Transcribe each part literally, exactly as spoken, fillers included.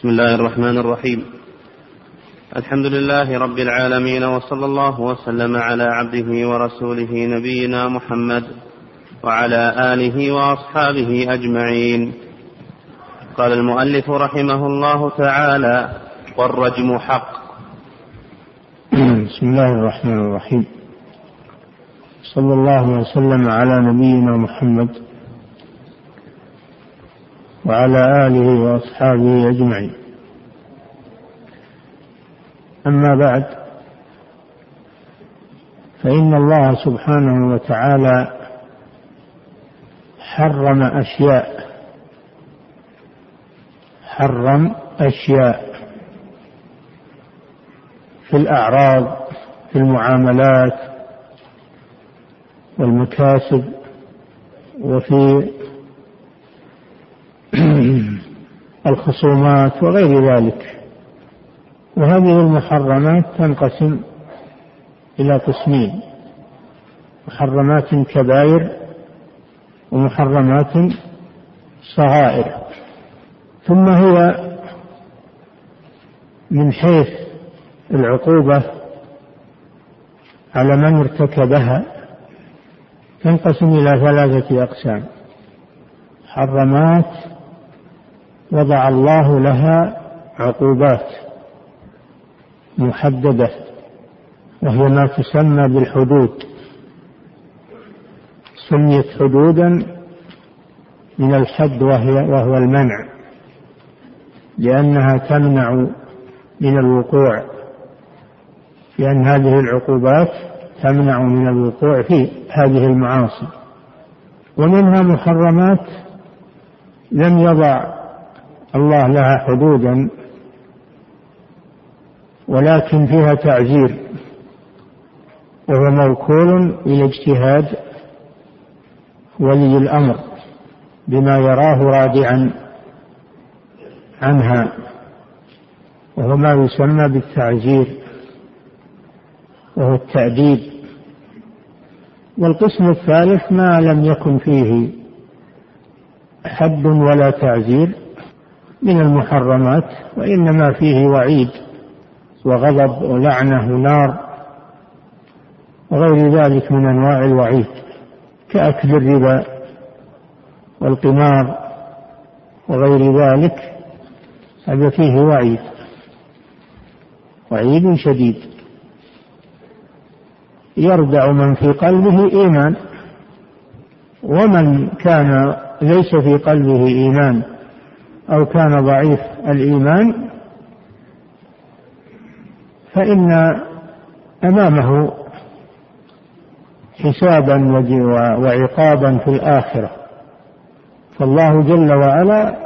بسم الله الرحمن الرحيم. الحمد لله رب العالمين، وصلى الله وسلم على عبده ورسوله نبينا محمد وعلى آله وأصحابه أجمعين. قال المؤلف رحمه الله تعالى: والرجم حق. بسم الله الرحمن الرحيم. صلى الله وسلم على نبينا محمد وعلى آله وأصحابه أجمعين. أما بعد، فإن الله سبحانه وتعالى حرم أشياء حرم أشياء في الأعراض، في المعاملات والمكاسب، وفي الخصومات وغير ذلك. وهذه المحرمات تنقسم إلى قسمين: محرمات كبائر ومحرمات صغائر. ثم هي من حيث العقوبة على من ارتكبها تنقسم إلى ثلاثة أقسام: محرمات وضع الله لها عقوبات محددة، وهي ما تسمى بالحدود، سميت حدودا من الحد وهي وهو المنع، لأنها تمنع من الوقوع، لأن هذه العقوبات تمنع من الوقوع في هذه المعاصي. ومنها محرمات لم يضع الله لها حدودا، ولكن فيها تعزير، وهو موكول إلى اجتهاد ولي الأمر بما يراه رادعا عنها، وهو ما يسمى بالتعزير وهو التأديب. والقسم الثالث ما لم يكن فيه حد ولا تعزير من المحرمات، وإنما فيه وعيد وغضب ولعنة ونار وغير ذلك من أنواع الوعيد، كأكل الربا والقمار وغير ذلك. هذا فيه وعيد وعيد شديد يردع من في قلبه إيمان، ومن كان ليس في قلبه إيمان أو كان ضعيف الإيمان فإن أمامه حسابا وعقابا في الآخرة. فالله جل وعلا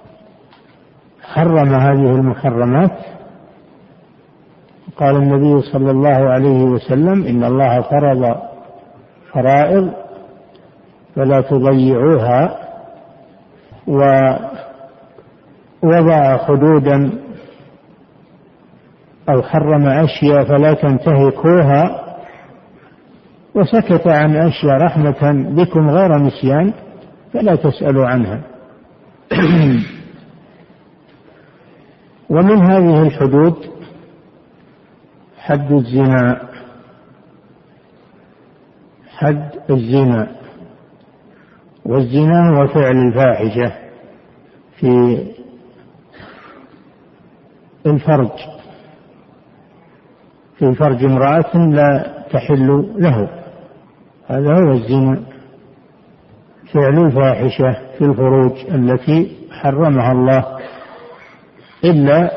حرم هذه المحرمات. قال النبي صلى الله عليه وسلم: إن الله فرض فرائض فلا تضيعوها، ووضع حدودا أو حرم أشياء فلا تنتهكوها، وسكت عن أشياء رحمة بكم غير نسيان فلا تسألوا عنها. ومن هذه الحدود حد الزنا حد الزنا والزنا هو فعل الفاحشة في الفرج في فرج امرأة لا تحل له، هذا هو الزنا، فعل الفاحشة في الفروج التي حرمها الله إلا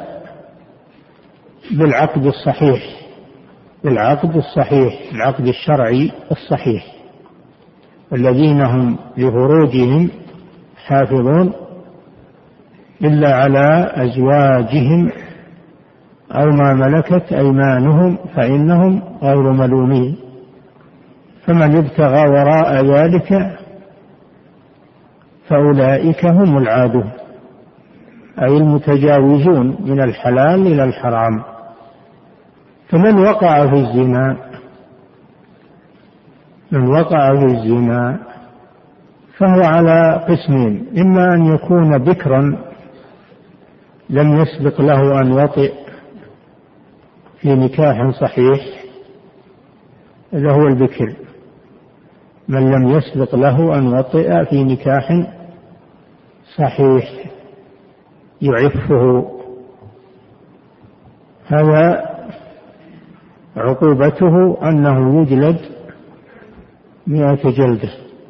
بالعقد الصحيح بالعقد الصحيح العقد الشرعي الصحيح. الذين هم لفروجهم حافظون إلا على أزواجهم أو ما ملكت أيمانهم فإنهم غير ملومين، فمن ابتغى وراء ذلك فأولئك هم العادون، أي المتجاوزون من الحلال إلى الحرام. فمن وقع في الزنا من وقع في الزنا فهو على قسمين: إما أن يكون بكرا لم يسبق له أن وطئ في نكاح صحيح هذا هو البكر، من لم يسبق له أن وطئ في نكاح صحيح يعفه، هذا عقوبته أنه يجلد مئة جلدة.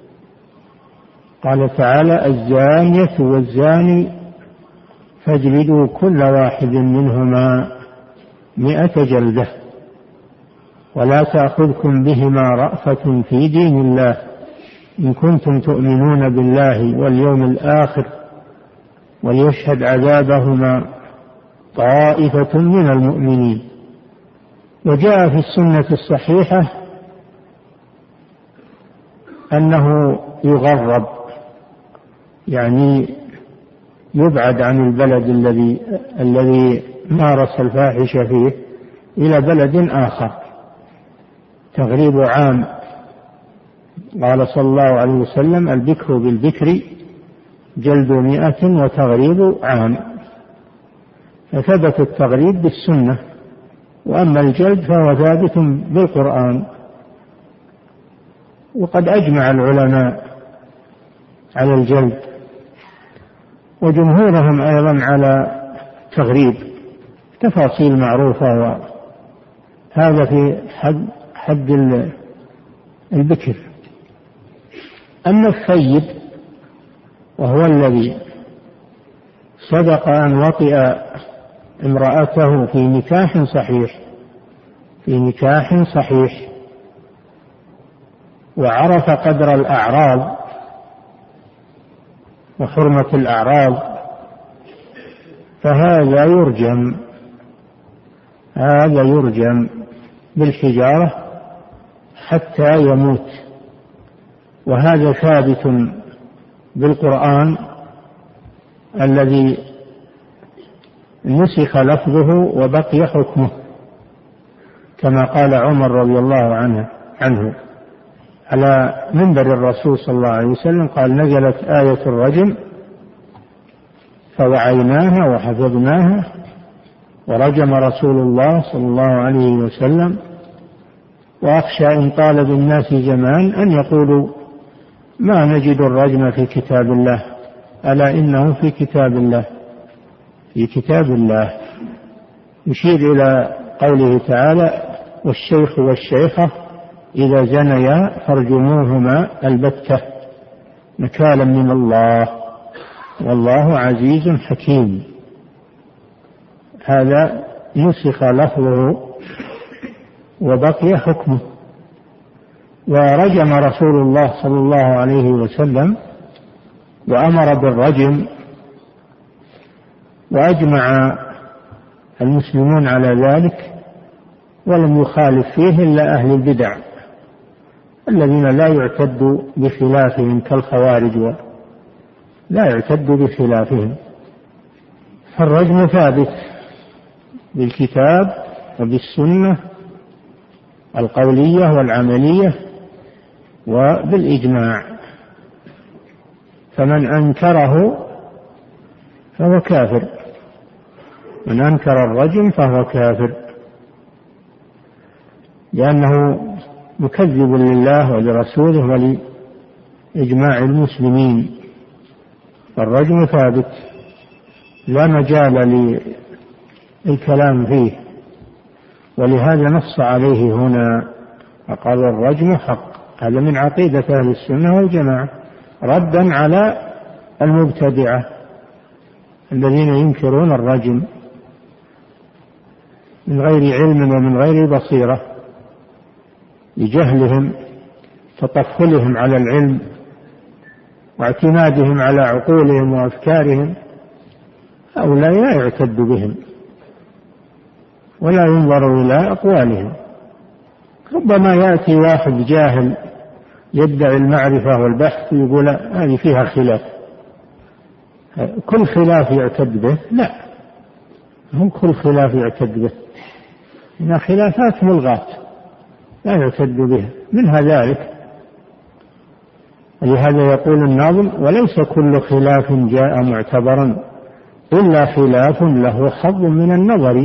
قال تعالى: الزانية والزاني فاجلدوا كل واحد منهما مئة جلدة ولا تأخذكم بهما رأفة في دين الله إن كنتم تؤمنون بالله واليوم الآخر وليشهد عذابهما طائفة من المؤمنين. وجاء في السنة الصحيحة أنه يغرب، يعني يبعد عن البلد الذي الذي مارس الفاحشة فيه إلى بلد آخر، تغريب عام. قال صلى الله عليه وسلم: البكر بالبكر جلد مئة وتغريب عام. فثبت التغريب بالسنة، وأما الجلد فهو ثابت بالقرآن. وقد أجمع العلماء على الجلد، وجمهورهم أيضا على تغريب، تفاصيل معروفة، وهذا في حد, حد البكر. أما الثيب وهو الذي صدق أن وطئ امرأته في نكاح صحيح في نكاح صحيح وعرف قدر الأعراض وحرمة الأعراض، فهذا يرجم هذا يرجم بالحجارة حتى يموت. وهذا ثابت بالقرآن الذي نسخ لفظه وبقي حكمه، كما قال عمر رضي الله عنه عنه على منبر الرسول صلى الله عليه وسلم، قال: نزلت آية الرجم فوعيناها وحفظناها ورجم رسول الله صلى الله عليه وسلم، وأخشى إن طال بالناس زمان أن يقولوا ما نجد الرجم في كتاب الله، ألا إنه في كتاب الله في كتاب الله. يشير إلى قوله تعالى: والشيخ والشيخة إذا زنيا فارجموهما البتة نكالا من الله والله عزيز حكيم. هذا نسخ لفظه وبقي حكمه. ورجم رسول الله صلى الله عليه وسلم وأمر بالرجم، وأجمع المسلمون على ذلك، ولم يخالف فيه إلا أهل البدع الذين لا يعتد بخلافهم كالخوارج، لا يعتد بخلافهم. فالرجم ثابت بالكتاب وبالسنة القولية والعملية وبالإجماع، فمن أنكره فهو كافر، من أنكر الرجم فهو كافر، لأنه مكذب لله ولرسوله ولإجماع المسلمين. فالرجم ثابت لا مجال للكلام فيه، ولهذا نص عليه هنا فقال: الرجم حق. هذا من عقيدة أهل السنة والجماعة، ردا على المبتدعة الذين ينكرون الرجم من غير علم ومن غير بصيرة، لجهلهم تطفلهم على العلم واعتمادهم على عقولهم وأفكارهم. هؤلاء لا يعتد بهم ولا ينظر إلى أقوالهم. ربما يأتي واحد جاهل يدعي المعرفة والبحث ويقول هذه فيها خلاف، كل خلاف يعتد به؟ لا، هم كل خلاف يعتد به، إنها خلافات ملغاة لا يعتد بها، منها ذلك. ولهذا يقول الناظم: وليس كل خلاف جاء معتبرا إلا خلاف له حظ من النظر.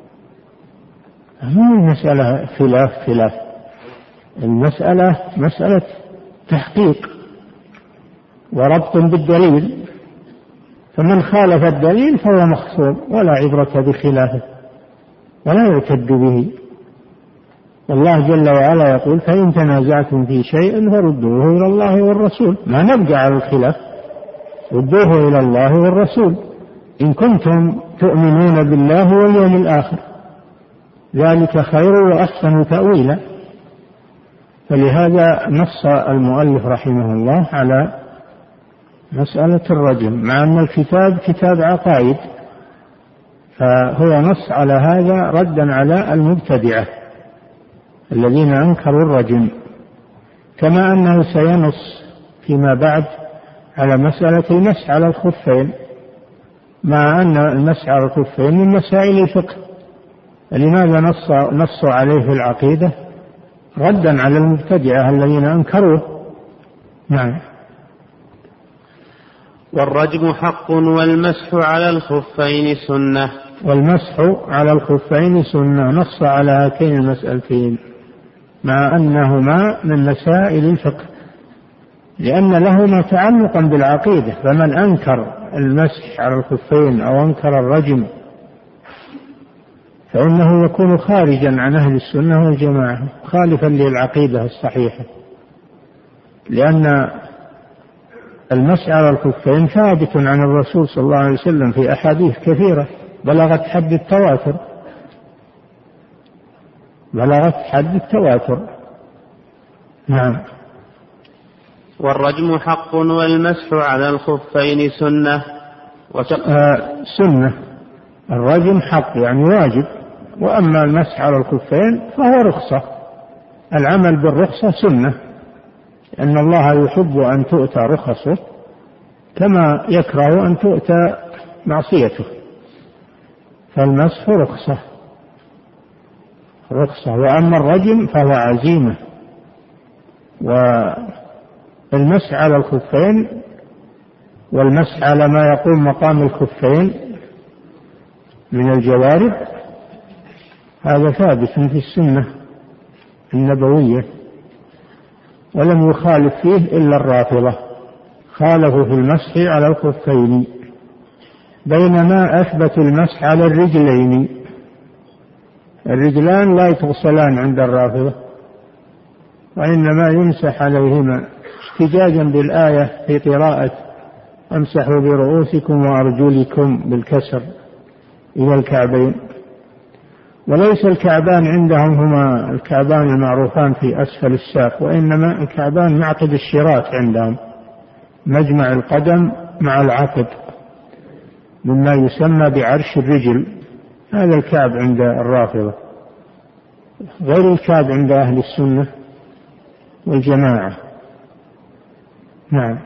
ما هي مسألة خلاف خلاف، المسألة مسألة تحقيق وربط بالدليل، فمن خالف الدليل فهو مخصوم ولا عبرة بخلافه ولا يعتد به. والله جل وعلا يقول: فإن تنازعتم في شيء فردوه إلى الله والرسول. ما نبقى على الخلاف، ردوه إلى الله والرسول إن كنتم تؤمنون بالله واليوم الآخر، ذلك خير وأحسن تأويلا. فلهذا نص المؤلف رحمه الله على مسألة الرجم، مع أن الكتاب كتاب عقائد، فهو نص على هذا ردا على المبتدعة الذين أنكروا الرجم، كما أنه سينص فيما بعد على مسألة المسح على الخفين، مع أن المسح على الخفين من مسائل الفقه. لماذا نص نص عليه في العقيدة؟ ردا على المبتدعة الذين أنكروه. نعم. والرجم حق والمسح على الخفين سنة. والمسح على الخفين سنة، نص على هاتين المسألتين مع أنهما من مسائل الفقه، لأن لهما تعلقا بالعقيدة. فمن أنكر المسح على الخفين أو أنكر الرجم فإنه يكون خارجا عن أهل السنة والجماعة، خالفا للعقيدة الصحيحة، لأن المسح على الخفين ثابت عن الرسول صلى الله عليه وسلم في أحاديث كثيرة بلغت حد التواتر بلغت حد التواتر. نعم. والرجم حق والمسح على الخفين سنة. وتق... آه سنة. الرجم حق يعني واجب، وأما المسح على الخفين فهو رخصة. العمل بالرخصة سنة، أن الله يحب أن تؤتى رخصه كما يكره أن تؤتى معصيته، فالمسح رخصة رخصة وأما الرجم فهو عزيمة. والمسح على الخفين والمسح على ما يقوم مقام الخفين من الجوارب هذا ثابت في السنة النبوية، ولم يخالف فيه إلا الرافضة، خالفوا في المسح على الخفين، بينما أثبت المسح على الرجلين. الرجلان لا تغسلان عند الرافضة، وإنما يمسح عليهما احتجاجا بالآية في قراءة امسحوا برؤوسكم وأرجلكم بالكسر إلى الكعبين. وليس الكعبان عندهم هما الكعبان المعروفان في أسفل الساق، وإنما الكعبان معقد الشراك عندهم، مجمع القدم مع العقد، مما يسمى بعرش الرجل. هذا الكعب عند الرافضة، غير الكعب عند أهل السنة والجماعة. نعم.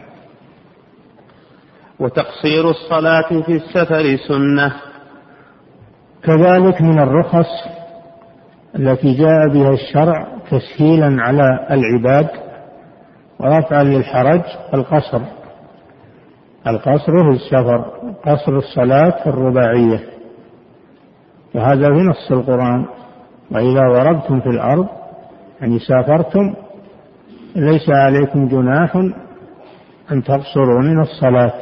وتقصير الصلاة في السفر سنة. كذلك من الرخص التي جاء بها الشرع تسهيلا على العباد ورفعا للحرج القصر القصر في السفر، قصر الصلاة الرباعية، وهذا في نص القرآن: وإذا ضربتم في الأرض يعني سافرتم ليس عليكم جناح أن تقصروا من الصلاة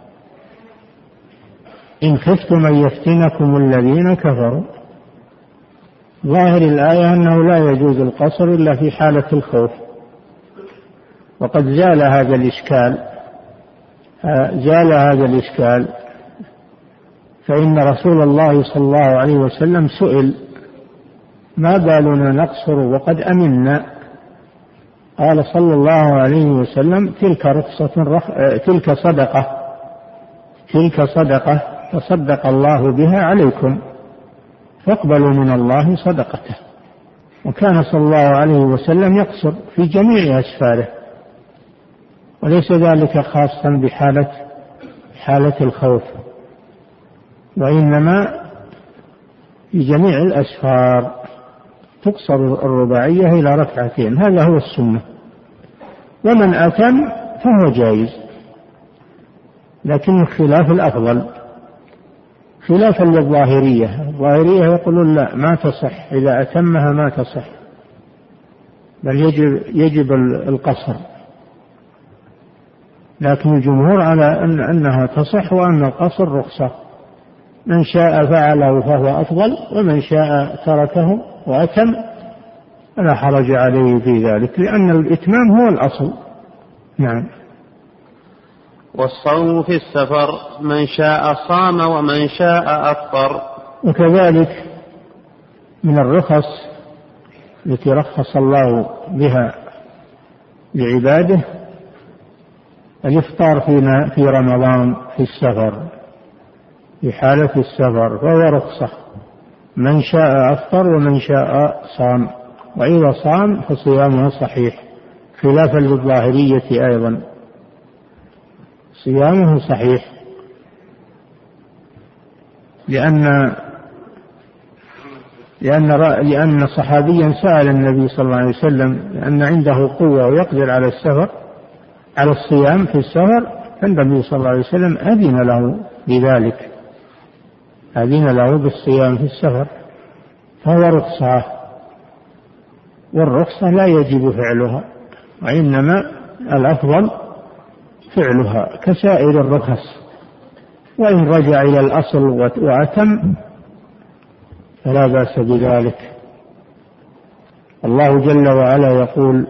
إن خفتم أن يفتنكم الذين كفروا. ظاهر الآية أنه لا يجوز القصر إلا في حالة الخوف، وقد زال هذا الإشكال زال هذا الإشكال فإن رسول الله صلى الله عليه وسلم سئل: ما بالنا نقصر وقد أمنا؟ قال صلى الله عليه وسلم: تلك رخصة رخ... تلك صدقة تلك صدقة تصدق الله بها عليكم، فاقبلوا من الله صدقته. وكان صلى الله عليه وسلم يقصر في جميع أسفاره، وليس ذلك خاصا بحالة حالة الخوف، وإنما في جميع الأسفار تقصر الرباعية إلى ركعتين، هذا هو السنة. ومن أتم فهو جائز، لكن الخلاف الأفضل، خلافا للظاهرية. الظاهرية يقولون لا، ما تصح، إذا أتمها ما تصح، بل يجب, يجب القصر. لكن الجمهور على أن أنها تصح وأن القصر رخصة، من شاء فعله فهو أفضل، ومن شاء تركه وأتم فلا حرج عليه في ذلك، لأن الإتمام هو الأصل. نعم. والصوم في السفر من شاء صام ومن شاء أفطر. وكذلك من الرخص التي رخص الله بها لعباده الإفطار في رمضان في السفر، في حالة السفر، فهو رخصة، من شاء أفطر ومن شاء صام، وإذا صام فصيامه صحيح، خلافا للظاهرية أيضا صيامه صحيح، لأن لأن لأن صحابيا سأل النبي صلى الله عليه وسلم لأن عنده قوة ويقدر على السفر على الصيام في السفر، فالنبي صلى الله عليه وسلم أذن له بذلك، أذن له بالصيام في السفر، فهو رخصة، والرخصة لا يجب فعلها، وإنما الأفضل فعلها كسائر الرخص، وإن رجع إلى الأصل وأتم فلا بأس بذلك. الله جل وعلا يقول: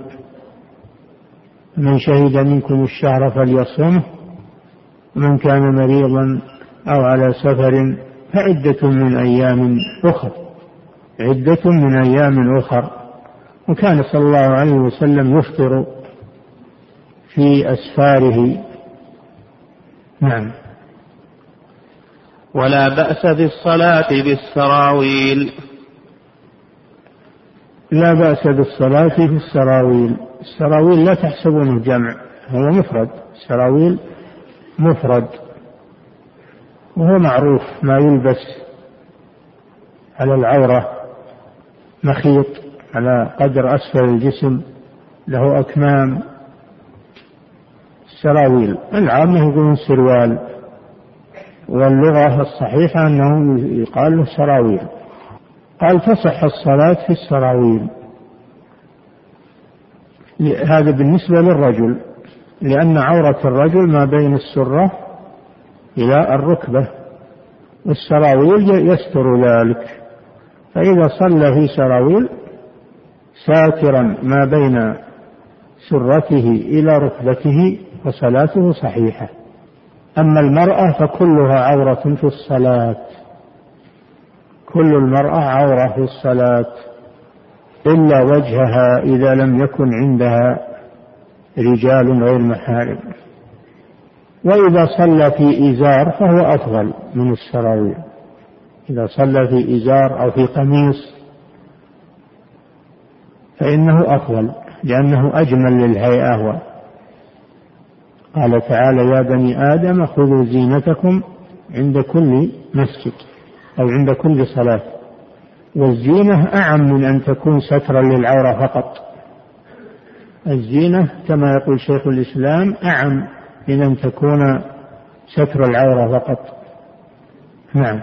من شهد منكم الشهر فليصمه، ومن كان مريضا أو على سفر فعدة من أيام أخر، عدة من أيام أخر. وكان صلى الله عليه وسلم يفطر في أسفاره. نعم. ولا بأس بالصلاة بالسراويل. لا بأس بالصلاة في السراويل. السراويل لا تحسبونه جمع، هو مفرد، السراويل مفرد، وهو معروف ما يلبس على العورة، مخيط على قدر أسفل الجسم، له أكمام. السراويل العامة يقولون سروال، واللغة الصحيحة أنه يقال له سراويل. قال تصح الصلاة في السراويل، هذا بالنسبة للرجل، لأن عورة الرجل ما بين السرة إلى الركبة، والسراويل يستر ذلك، فإذا صلى في سراويل ساترا ما بين سرته إلى ركبته فصلاته صحيحة. أما المرأة فكلها عورة في الصلاة، كل المرأة عورة في الصلاة إلا وجهها إذا لم يكن عندها رجال غير محارم. وإذا صلى في إزار فهو أفضل من السراويل، إذا صلى في إزار أو في قميص فإنه أفضل، لأنه أجمل للهيئة. قال تعالى: يا بني آدم خذوا زينتكم عند كل مسجد أو عند كل صلاة. والزينة أعم من أن تكون سترا للعورة فقط، الزينة كما يقول شيخ الإسلام أعم من أن تكون ستر العورة فقط. نعم.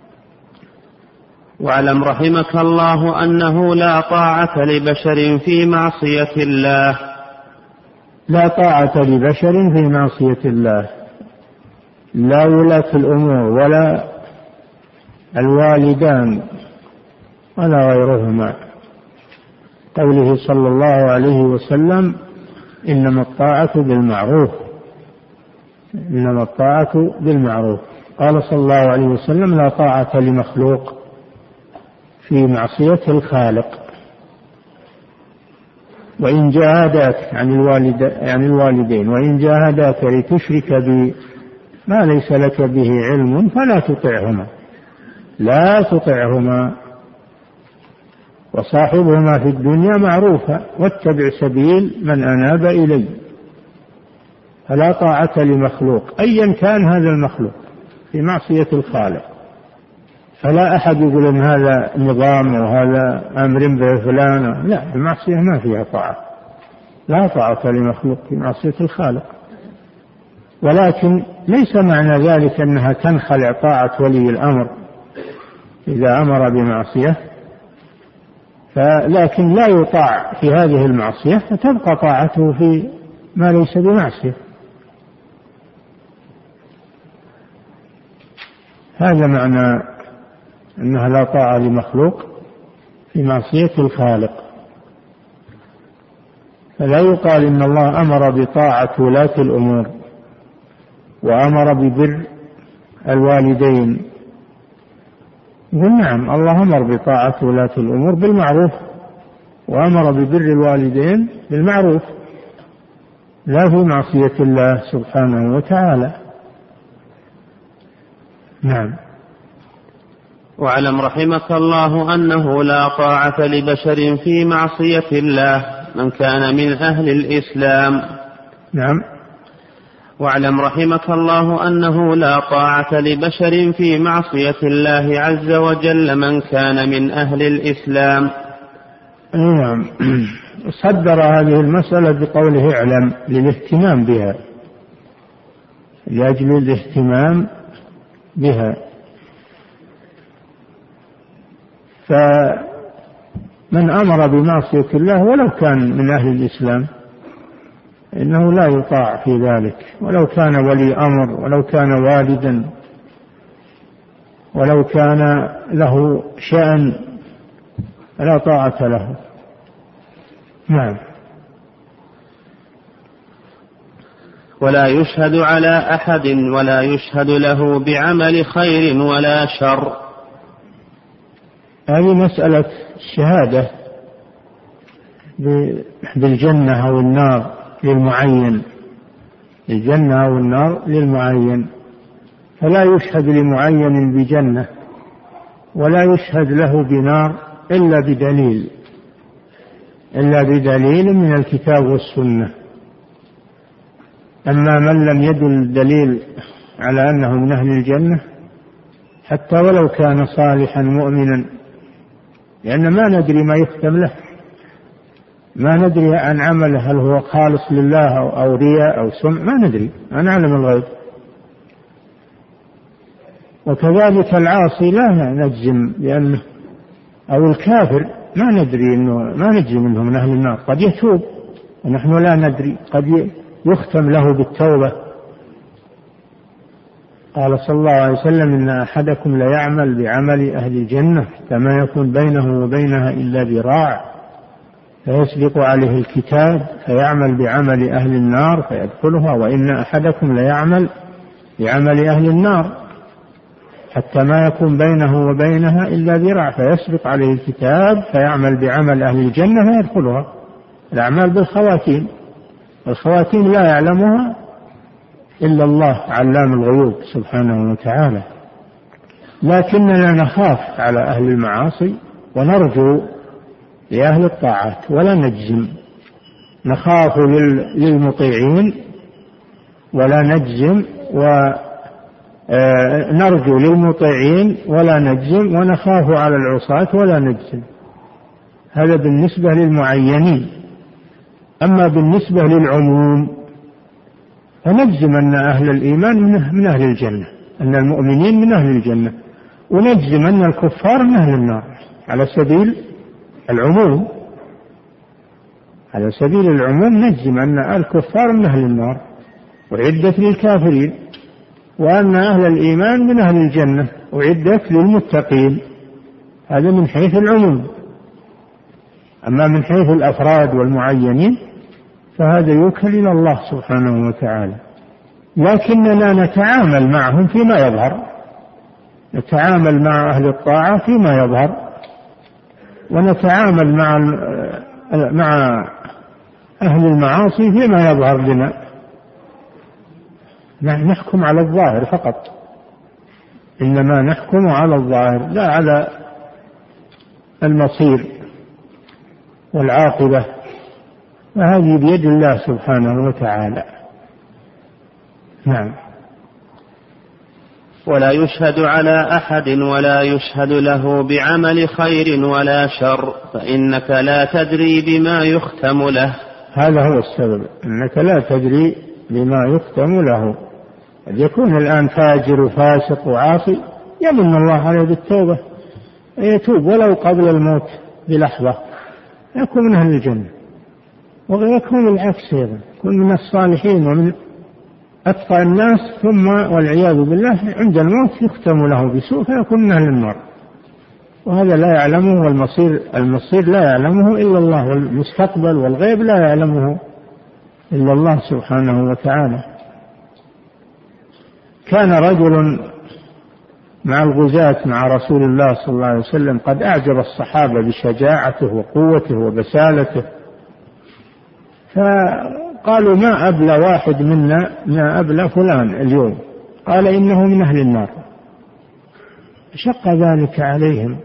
واعلم رحمك الله أنه لا طاعة لبشر في معصية الله. لا طاعة لبشر في معصية الله، لا ولاة الأمور ولا الوالدان ولا غيرهما. قوله صلى الله عليه وسلم: إنما الطاعة بالمعروف، إنما الطاعة بالمعروف. قال صلى الله عليه وسلم: لا طاعة لمخلوق في معصية الخالق. وإن جاهداك عن الوالد عن الوالدين وإن جاهداك لتشرك بي ما ليس لك به علم فلا تطعهما لا تطعهما وصاحبهما في الدنيا معروفا واتبع سبيل من أناب إلي. فلا طاعة لمخلوق أيا كان هذا المخلوق في معصية الخالق. فلا أحد يقول إن هذا نظام وهذا أمر بفلان، لا، المعصية ما فيها طاعة، لا طاعة لمخلوق في معصية الخالق. ولكن ليس معنى ذلك أنها تنخلع طاعة ولي الأمر إذا أمر بمعصية، لكن لا يطاع في هذه المعصية فتبقى طاعته في ما ليس بمعصية. هذا معنى أنها لا طاعة لمخلوق في معصية الخالق. فلا يقال إن الله أمر بطاعة ولاة الأمور وأمر ببر الوالدين. يقول نعم الله أمر بطاعة ولاة الأمور بالمعروف وأمر ببر الوالدين بالمعروف، لا في معصية الله سبحانه وتعالى. نعم. واعلم رحمك الله أنه لا طاعة لبشر في معصية الله من كان من أهل الإسلام. نعم. واعلم رحمك الله أنه لا طاعة لبشر في معصية الله عز وجل من كان من أهل الإسلام. نعم. صدر هذه المسألة بقوله اعلم للاهتمام بها، لأجل الاهتمام بها. فمن أمر بمعصية الله ولو كان من أهل الإسلام إنه لا يطاع في ذلك، ولو كان ولي أمر ولو كان والدا ولو كان له شأن لا طاعة له. نعم. ولا يشهد على أحد ولا يشهد له بعمل خير ولا شر. هذه مسألة الشهادة بالجنة أو النار للمعين، الجنة أو النار للمعين، فلا يشهد لمعين بجنة ولا يشهد له بنار إلا بدليل إلا بدليل من الكتاب والسنة. أما من لم يدل دليل على أنه من أهل الجنة حتى ولو كان صالحا مؤمنا، لأن ما ندري ما يختم له، ما ندري عن عمله هل هو خالص لله أو رياء أو سمع، ما ندري، ما نعلم الغيب. وكذلك العاصي لا نجزم بأنه، أو الكافر ما ندري إنه، ما نجزم إنه من أهل النار، قد يتوب ونحن لا ندري، قد يختم له بالتوبة. قال صلى الله عليه وسلم إن أحدكم ليعمل بعمل أهل الجنة كما يكون بينه وبينها إلا ذراع، فيسبق عليه الكتاب فيعمل بعمل أهل النار فيدخلها، وإن أحدكم ليعمل بعمل أهل النار حتى ما يكون بينه وبينها إلا ذراع، فيسبق عليه الكتاب فيعمل بعمل أهل الجنة فيدخلها. الأعمال بالخواتيم، الخواتيم لا يعلمها إلا الله علام الغيوب سبحانه وتعالى. لكننا نخاف على أهل المعاصي ونرجو لأهل الطاعات ولا نجزم، نخاف للمطيعين ولا نجزم، ونرجو للمطيعين ولا نجزم، ونخاف على العصاة ولا نجزم. هذا بالنسبة للمعينين. أما بالنسبة للعموم فنجزم أن أهل الإيمان من أهل الجنة، أن المؤمنين من أهل الجنة، ونجزم أن الكفار من أهل النار على سبيل العموم. على سبيل العموم نجزم أن الكفار من أهل النار وعدت للكافرين، وأن أهل الإيمان من أهل الجنة وعدت للمتقين. هذا من حيث العموم. أما من حيث الأفراد والمعينين فهذا يوكل إلى الله سبحانه وتعالى. لكننا نتعامل معهم فيما يظهر، نتعامل مع أهل الطاعة فيما يظهر، ونتعامل مع مع أهل المعاصي فيما يظهر لنا. نحكم على الظاهر فقط، إنما نحكم على الظاهر لا على المصير والعاقبة، وهذه بيد الله سبحانه وتعالى. نعم. ولا يشهد على أحد ولا يشهد له بعمل خير ولا شر، فإنك لا تدري بما يختم له. هذا هو السبب، إنك لا تدري بما يختم له. قد يكون الآن فاجر وفاسق وعاصي، يمن الله عليه بالتوبة، يتوب ولو قبل الموت بلحظة يكون من أهل الجنة. ويكون العكس أيضا، يكون من الصالحين ومن أتقى الناس، ثم والعياذ بالله عند الموت يختم له بسوء فيكون من أهل النار. وهذا لا يعلمه، والمصير المصير لا يعلمه إلا الله، والمستقبل والغيب لا يعلمه إلا الله سبحانه وتعالى. كان رجل مع الغزاة مع رسول الله صلى الله عليه وسلم قد أعجب الصحابة بشجاعته وقوته وبسالته، فقالوا ما أبلى واحد منا ما أبلى فلان اليوم، قال إنه من أهل النار. شق ذلك عليهم،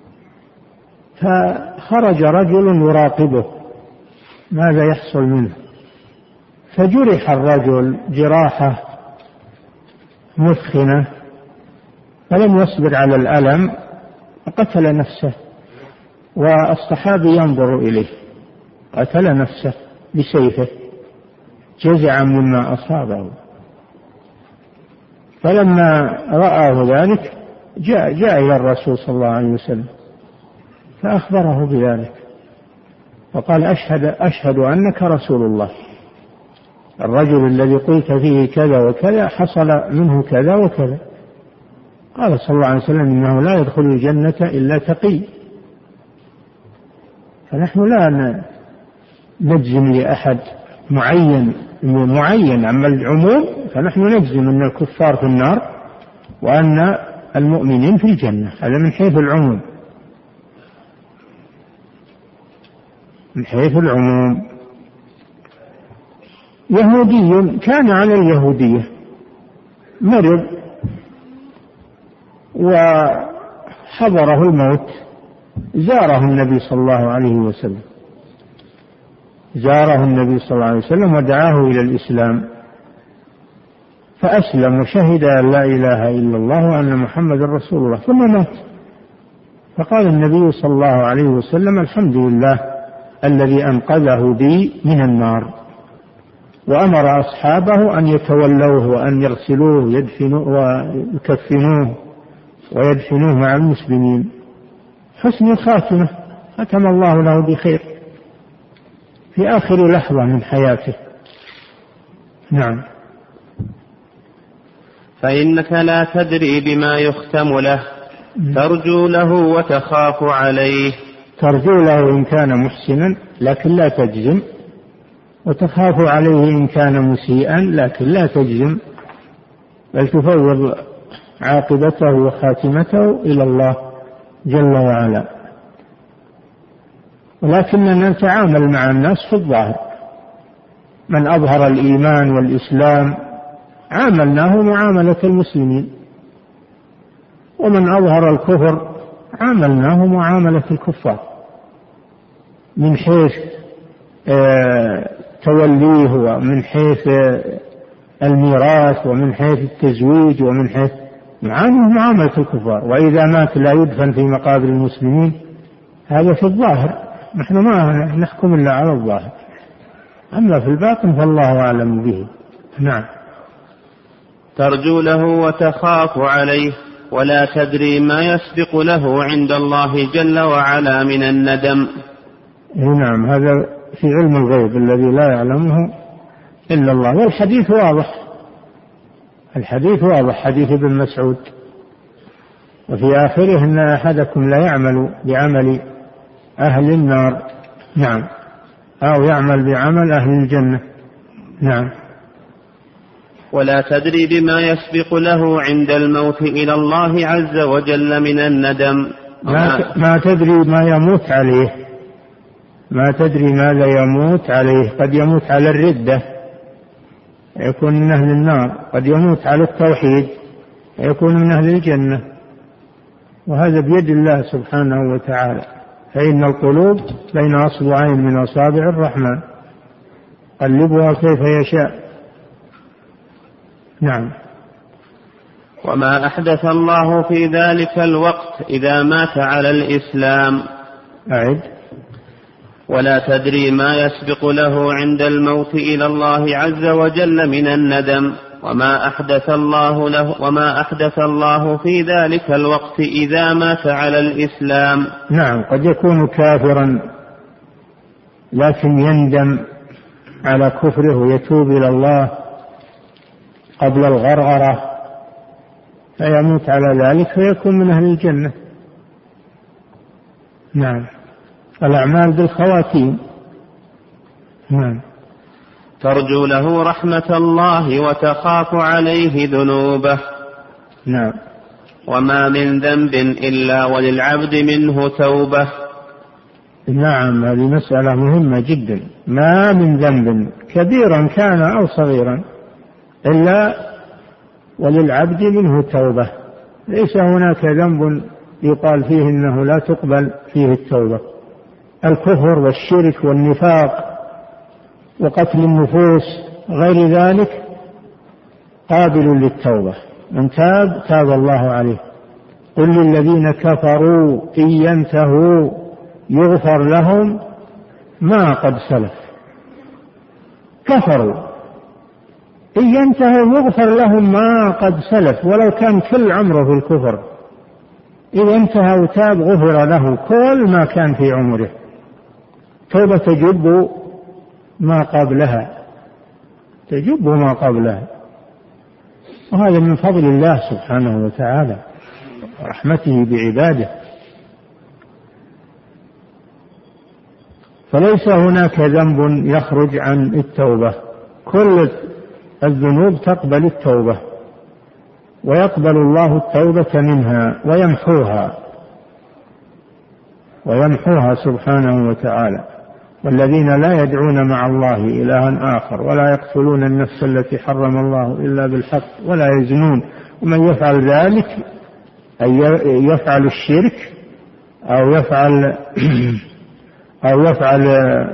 فخرج رجل يراقبه ماذا يحصل منه، فجرح الرجل جراحة مثخنة فلم يصبر على الألم وقتل نفسه، والصحابي ينظر إليه، قتل نفسه بسيفه جزعا مما أصابه. فلما رآه ذلك جاء, جاء إلى الرسول صلى الله عليه وسلم فأخبره بذلك وقال أشهد, أشهد أنك رسول الله، الرجل الذي قلت فيه كذا وكذا حصل منه كذا وكذا. قال صلى الله عليه وسلم إنه لا يدخل الجنة إلا تقي. فنحن لا نجزم لأحد معين معين، أما العموم فنحن نجزم أن الكفار في النار وأن المؤمنين في الجنة، هذا من حيث العموم، من حيث العموم. يهودي كان على اليهودية مرض وحضره الموت، زاره النبي صلى الله عليه وسلم زاره النبي صلى الله عليه وسلم ودعاه إلى الإسلام، فأسلم وشهد أن لا إله إلا الله وأن محمد رسول الله، ثم مات. فقال النبي صلى الله عليه وسلم الحمد لله الذي أنقذه بي من النار، وأمر أصحابه أن يتولوه وأن يغسلوه ويكفنوه ويدفنوه مع المسلمين. حسن الخاتمة، ختم الله له بخير في آخر لحظة من حياته. نعم. فإنك لا تدري بما يختم له، ترجو له وتخاف عليه. ترجو له إن كان محسنا لكن لا تجزم، وتخاف عليه إن كان مسيئا لكن لا تجزم، بل تفوض عاقبته وخاتمته إلى الله جل وعلا. ولكننا نتعامل مع الناس في الظاهر، من أظهر الإيمان والإسلام عاملناه معاملة المسلمين، ومن أظهر الكفر عاملناه معاملة الكفار، من حيث آه توليه ومن حيث آه الميراث ومن حيث التزويج ومن حيث معاملة معاملة الكفار. وإذا مات لا يدفن في مقابر المسلمين، هذا في الظاهر، نحن ما نحكم إلا على الظاهر، أما في الباطن فالله أعلم به. نعم. ترجو له وتخاف عليه، ولا تدري ما يسبق له عند الله جل وعلا من الندم. نعم، هذا في علم الغيب الذي لا يعلمه إلا الله. والحديث واضح، الحديث واضح، حديث ابن مسعود، وفي آخره إن أحدكم لا يعمل بعمل أهل النار، نعم، أو يعمل بعمل أهل الجنة. نعم. ولا تدري بما يسبق له عند الموت إلى الله عز وجل من الندم. ما, ما تدري ما يموت عليه، ما تدري ماذا يموت عليه. قد يموت على الردة يكون من أهل النار، قد يموت على التوحيد يكون من أهل الجنة، وهذا بيد الله سبحانه وتعالى. فإن القلوب بين أصبعين من أصابع الرحمن قلبها كيف يشاء. نعم. وما أحدث الله في ذلك الوقت إذا مات على الإسلام. أعد. ولا تدري ما يسبق له عند الموت إلى الله عز وجل من الندم. وما أحدث الله له وما أحدث الله في ذلك الوقت إذا مات على الإسلام. نعم، قد يكون كافرا لكن يندم على كفره ويتوب إلى الله قبل الغرغرة فيموت على ذلك فيكون من أهل الجنة. نعم، الأعمال بالخواتيم. نعم. ترجو له رحمة الله وتخاف عليه ذنوبه. نعم. وما من ذنب إلا وللعبد منه توبة. نعم، هذه مسألة مهمة جدا. ما من ذنب كبيرا كان أو صغيرا إلا وللعبد منه توبة. ليس هناك ذنب يقال فيه إنه لا تقبل فيه التوبة. الكفر والشرك والنفاق وقتل النفوس غير ذلك قابل للتوبة، من تاب تاب الله عليه. قل للذين كفروا إن ينتهوا يغفر لهم ما قد سلف. كفروا إن ينتهوا يغفر لهم ما قد سلف، ولو كان كل عمره في الكفر. إذا انتهى وتاب غفر له كل ما كان في عمره. توبة تجب ما قبلها، تجب ما قبلها، وهذا من فضل الله سبحانه وتعالى ورحمته بعباده. فليس هناك ذنب يخرج عن التوبة، كل الذنوب تقبل التوبة، ويقبل الله التوبة منها ويمحوها ويمحوها سبحانه وتعالى. والذين لا يدعون مع الله إلها آخر ولا يقتلون النفس التي حرم الله إلا بالحق ولا يزنون، ومن يفعل ذلك أي يفعل الشرك أو يفعل أو يفعل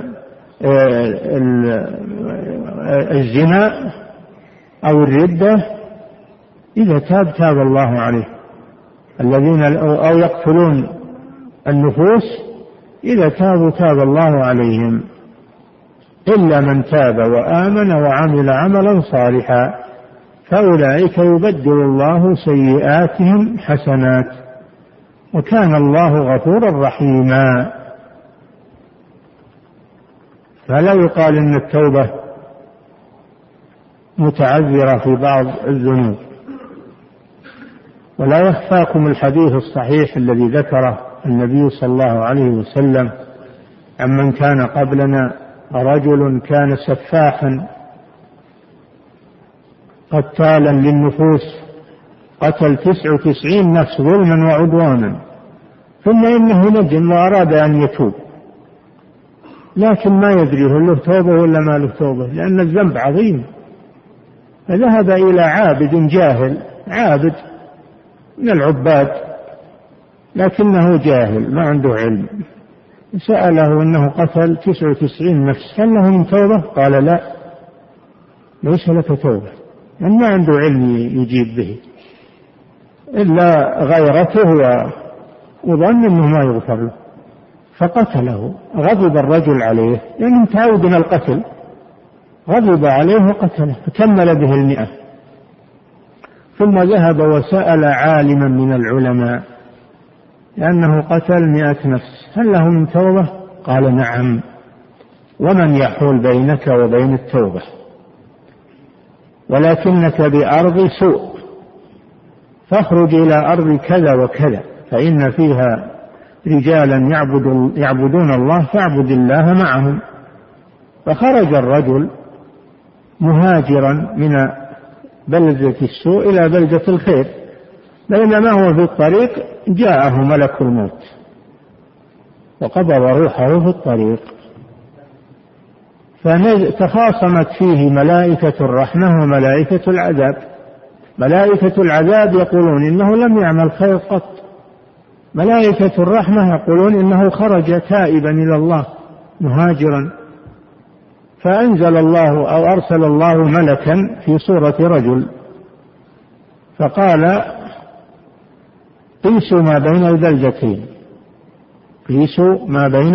الزنا أو الردة إذا تاب تاب الله عليه. الذين أو يقتلون النفوس إذا تابوا تاب الله عليهم، إلا من تاب وآمن وعمل عملا صالحا فأولئك يبدل الله سيئاتهم حسنات وكان الله غفورا رحيما. فلا يقال إن التوبة متعذرة في بعض الذنوب. ولا يخفاكم الحديث الصحيح الذي ذكره النبي صلى الله عليه وسلم عمن كان قبلنا: رجل كان سفاحا قتالا للنفوس قتل تسع وتسعين نفس ظلما وعدوانا، ثم إنه ندم وأراد أن يتوب، لكن ما يدري هل له توبة ولا ما له توبة، لأن الذنب عظيم. فذهب إلى عابد جاهل، عابد من العباد لكنه جاهل ما عنده علم، سأله أنه قتل تسع وتسعين نفس هل له من توبة؟ قال: لا، ليس لك توبة، لأن ما عنده علم يجيب به إلا غيرته وظن أنه ما يغفر له، فقتله. غضب الرجل عليه لأنه متعود من القتل، غضب عليه وقتله فكمل به المئة. ثم ذهب وسأل عالما من العلماء لأنه قتل مئة نفس هل له من توبة؟ قال: نعم. ومن يحول بينك وبين التوبة؟ ولكنك بأرض سوء، فاخرج إلى أرض كذا وكذا فإن فيها رجالا يعبدون الله فاعبد الله معهم. فخرج الرجل مهاجرا من بلدة السوء إلى بلدة الخير، بينما هو في الطريق جاءه ملك الموت وقبض روحه في الطريق، فتخاصمت فيه ملائكة الرحمة وملائكة العذاب. ملائكة العذاب يقولون إنه لم يعمل خير قط، ملائكة الرحمة يقولون إنه خرج تائبا إلى الله مهاجرا. فأنزل الله أو أرسل الله ملكا في صورة رجل فقال: قيسوا ما بين البلدتين، قيسوا ما بين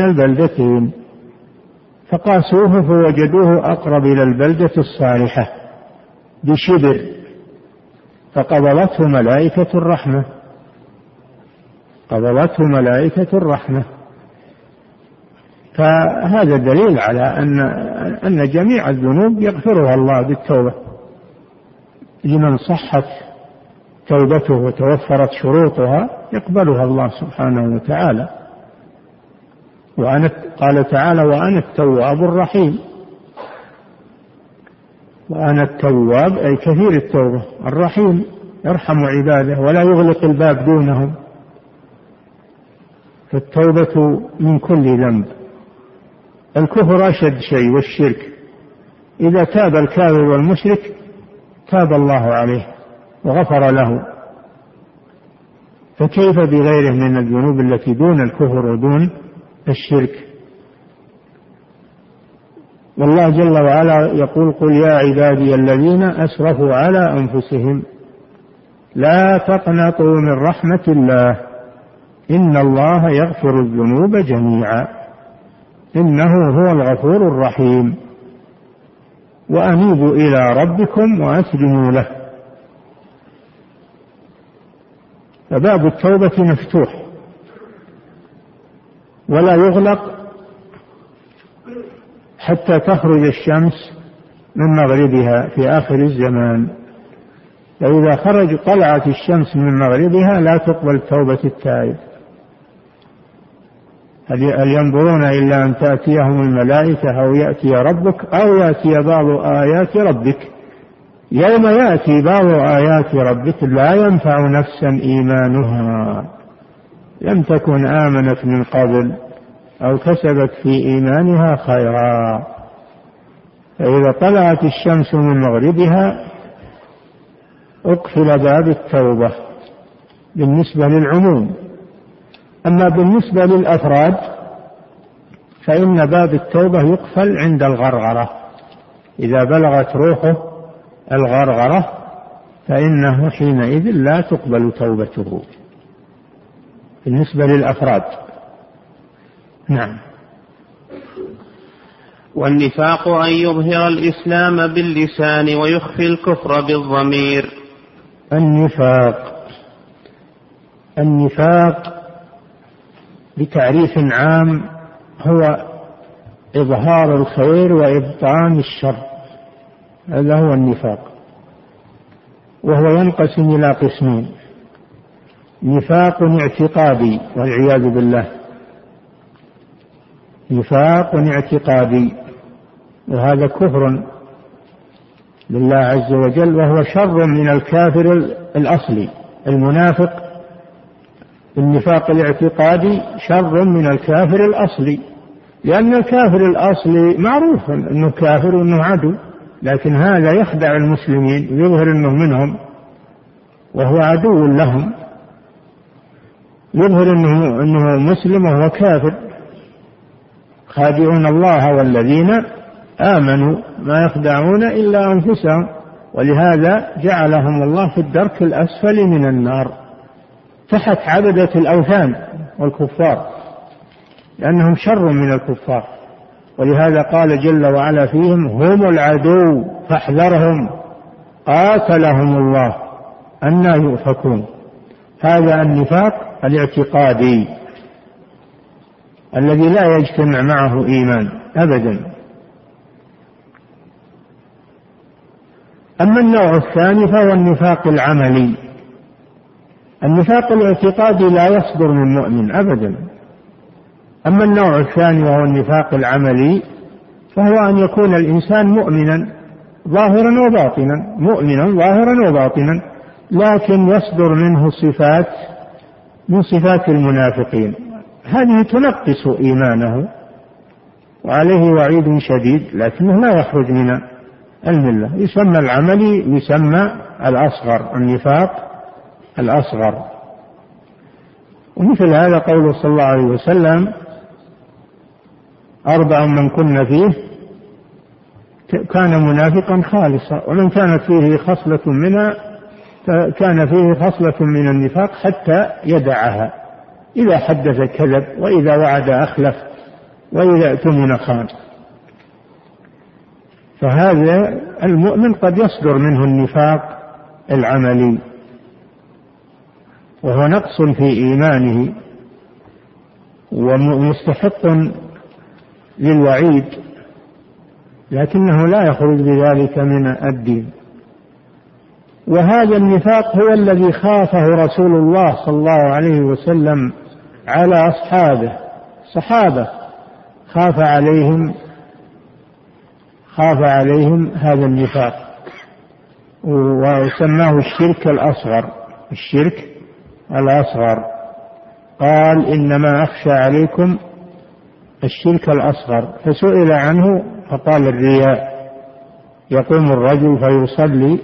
بشبر فقبضته ملائكة الرحمة قبضته ملائكة الرحمة. فهذا دليل على أن أن جميع الذنوب يغفرها الله بالتوبة لمن صحت توبته وتوفرت شروطها يقبلها الله سبحانه وتعالى. وأنا قال تعالى وأنا التواب الرحيم. وأنا التواب أي كثير التوبة، الرحيم يرحم عباده ولا يغلق الباب دونهم. فالتوبة من كل ذنب. الكفر أشد شيء والشرك، إذا تاب الكافر والمشرك تاب الله عليه وغفر له، فكيف بغيره من الذنوب التي دون الكفر ودون الشرك؟ والله جل وعلا يقول قل يا عبادي الذين أسرفوا على أنفسهم لا تقنطوا من رحمة الله إن الله يغفر الذنوب جميعا إنه هو الغفور الرحيم وأنيبوا إلى ربكم وأسلموا له. فباب التوبة مفتوح ولا يغلق حتى تخرج الشمس من مغربها في آخر الزمان. فإذا خرج طلعت الشمس من مغربها لا تقبل توبة التائب. هل ينظرون إلا أن تأتيهم الملائكة أو يأتي ربك أو يأتي بعض آيات ربك يوم يأتي بعض آيات ربك لا ينفع نفسا إيمانها لم تكن آمنت من قبل أو كسبت في إيمانها خيرا. فإذا طلعت الشمس من مغربها أقفل باب التوبة بالنسبة للعموم. أما بالنسبة للأفراد فإن باب التوبة يقفل عند الغرغرة، إذا بلغت روحه الغرغرة فإنه حينئذ لا تقبل توبته بالنسبة للأفراد. نعم. والنفاق أن يظهر الإسلام باللسان ويخفي الكفر بالضمير. النفاق النفاق بتعريف عام هو إظهار الخير وإبطان الشر، هذا هو النفاق. وهو ينقسم إلى قسمين: نفاق اعتقادي والعياذ بالله، نفاق اعتقادي وهذا كفر لله عز وجل، وهو شر من الكافر الأصلي. المنافق النفاق الاعتقادي شر من الكافر الأصلي، لأن الكافر الأصلي معروف أنه كافر وأنه عدو، لكن هذا يخدع المسلمين ويظهر أنه منهم وهو عدو لهم، يظهر أنه, أنه مسلم وهو كافر. خادعون الله والذين آمنوا ما يخدعون إلا أنفسهم، ولهذا جعلهم الله في الدرك الأسفل من النار تحت عبدة الأوثان والكفار، لأنهم شر من الكفار. ولهذا قال جل وعلا فيهم: هم العدو فاحذرهم قاتلهم الله أنى يؤفكون. هذا النفاق الاعتقادي الذي لا يجتمع معه إيمان أبدا. أما النوع الثاني فهو النفاق العملي. النفاق الاعتقادي لا يصدر من مؤمن أبدا. أما النوع الثاني وهو النفاق العملي فهو أن يكون الإنسان مؤمنا ظاهرا وباطنا، مؤمنا ظاهرا وباطنا، لكن يصدر منه صفات من صفات المنافقين، هذه تنقص إيمانه وعليه وعيد شديد، لكنه لا يخرج من الملة. يسمى العملي، يسمى الأصغر، النفاق الأصغر. ومثل هذا قوله صلى الله عليه وسلم: أربع من كن فيه كان منافقا خالصا، ومن كانت فيه خصلة منها كان فيه خصلة من النفاق حتى يدعها: إذا حدث كذب، وإذا وعد أخلف، وإذا اؤتمن خان. فهذا المؤمن قد يصدر منه النفاق العملي وهو نقص في إيمانه ومستحق للوعيد، لكنه لا يخرج بذلك من الدين. وهذا النفاق هو الذي خافه رسول الله صلى الله عليه وسلم على أصحابه، صحابة خاف عليهم خاف عليهم هذا النفاق، وسماه الشرك الأصغر، الشرك الأصغر. قال إنما أخشى عليكم الشرك الأصغر، فسئل عنه فقال الرياء، يقوم الرجل فيصلي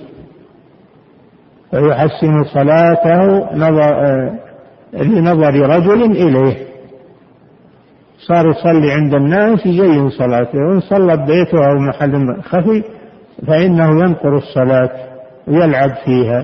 فيحسن صلاته نظر لنظر رجل إليه، صار يصلي عند الناس يزين صلاته، وإن صلى ببيته أو محل خفي فإنه ينقر الصلاة ويلعب فيها.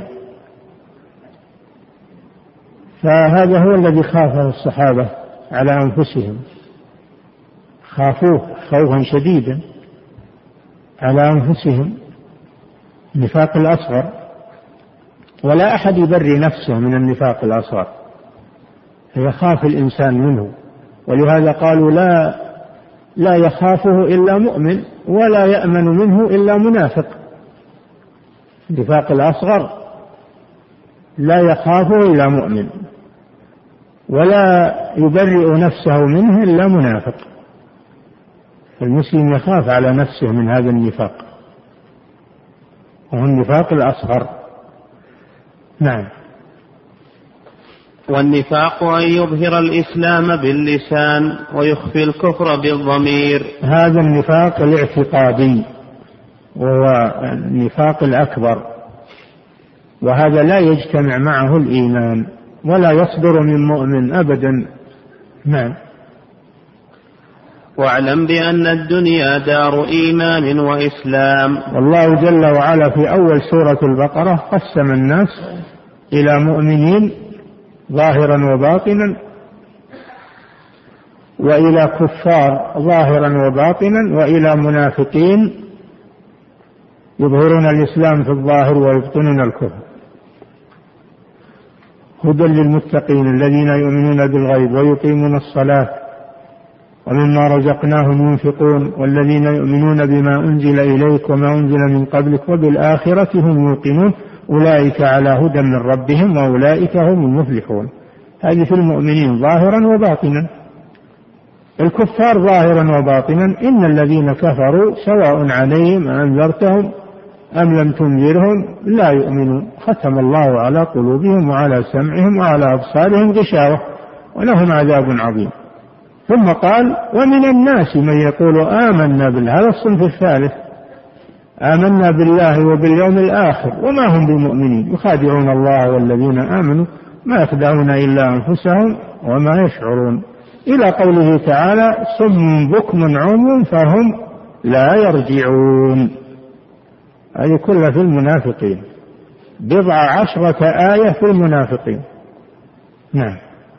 فهذا هو الذي خافه الصحابة على أنفسهم، خافوه خوفا شديدا على أنفسهم، النفاق الأصغر. ولا أحد يبري نفسه من النفاق الأصغر، يخاف الإنسان منه، ولهذا قالوا لا لا يخافه إلا مؤمن ولا يأمن منه إلا منافق. النفاق الأصغر لا يخافه إلا مؤمن ولا يبرئ نفسه منه إلا منافق. المسلم يخاف على نفسه من هذا النفاق، وهو النفاق الأصغر. نعم. والنفاق أن يظهر الإسلام باللسان ويخفي الكفر بالضمير. هذا النفاق الاعتقادي وهو النفاق الأكبر، وهذا لا يجتمع معه الإيمان ولا يصدر من مؤمن أبدا. نعم. واعلم بأن الدنيا دار إيمان وإسلام. والله جل وعلا في أول سورة البقرة قسم الناس إلى مؤمنين ظاهرا وباطنا، وإلى كفار ظاهرا وباطنا، وإلى منافقين يظهرون الإسلام في الظاهر ويبطنون الكفر. هدى للمتقين الذين يؤمنون بالغيب ويقيمون الصلاة ومما رزقناهم ينفقون والذين يؤمنون بما أنزل إليك وما أنزل من قبلك وبالآخرة هم يوقنون أولئك على هدى من ربهم وأولئك هم المفلحون. هذه في المؤمنين ظاهرا وباطنا. الكفار ظاهرا وباطنا إن الذين كفروا سواء عليهم أنذرتهم أم لم تنذرهم لا يؤمنون، ختم الله على قلوبهم وعلى سمعهم وعلى أبصارهم غشاوة ولهم عذاب عظيم. ثم قال ومن الناس من يقول آمنا بالله، هذا الصنف الثالث، آمنا بالله وباليوم الآخر وما هم بمؤمنين يخادعون الله والذين آمنوا ما يخدعون إلا أنفسهم وما يشعرون، إلى قوله تعالى صم بكم عمي فهم لا يرجعون. هذه كلها في المنافقين، بضع عشرة آية في المنافقين. نعم.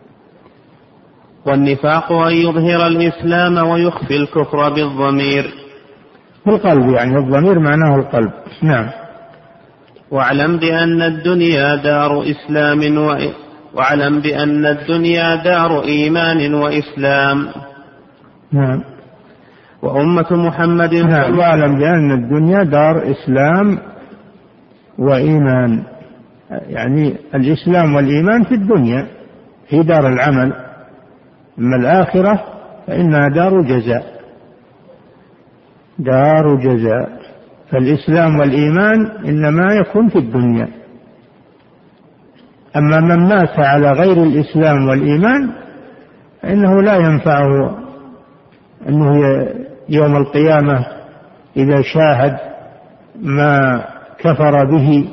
والنفاق أن يظهر الإسلام ويخفي الكفر بالضمير، في القلب، يعني الضمير معناه القلب. نعم. واعلم بأن الدنيا دار إسلام و... واعلم بأن الدنيا دار إيمان وإسلام. نعم. وأمة محمد. نعم. واعلم بأن الدنيا دار إسلام وإيمان، يعني الإسلام والإيمان في الدنيا في دار العمل، أما الآخرة فإنها دار جزاء، دار جزاء. فالإسلام والإيمان إنما يكون في الدنيا، أما من مات على غير الإسلام والإيمان فإنه لا ينفعه أنه يوم القيامة إذا شاهد ما كفر به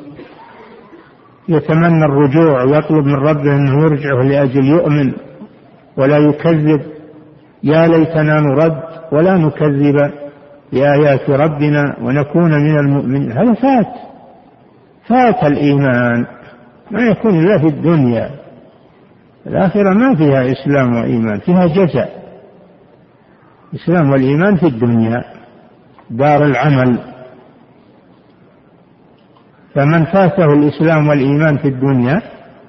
يتمنى الرجوع ويطلب من ربه أنه يرجعه لأجل يؤمن ولا يكذب، يا ليتنا نرد ولا نكذب بآيات ربنا ونكون من المؤمنين. هذا فات فات الإيمان، ما يكون إلا في الدنيا. الآخرة ما فيها إسلام وإيمان، فيها جزاء. إسلام والإيمان في الدنيا دار العمل فمن فاته الإسلام والإيمان في الدنيا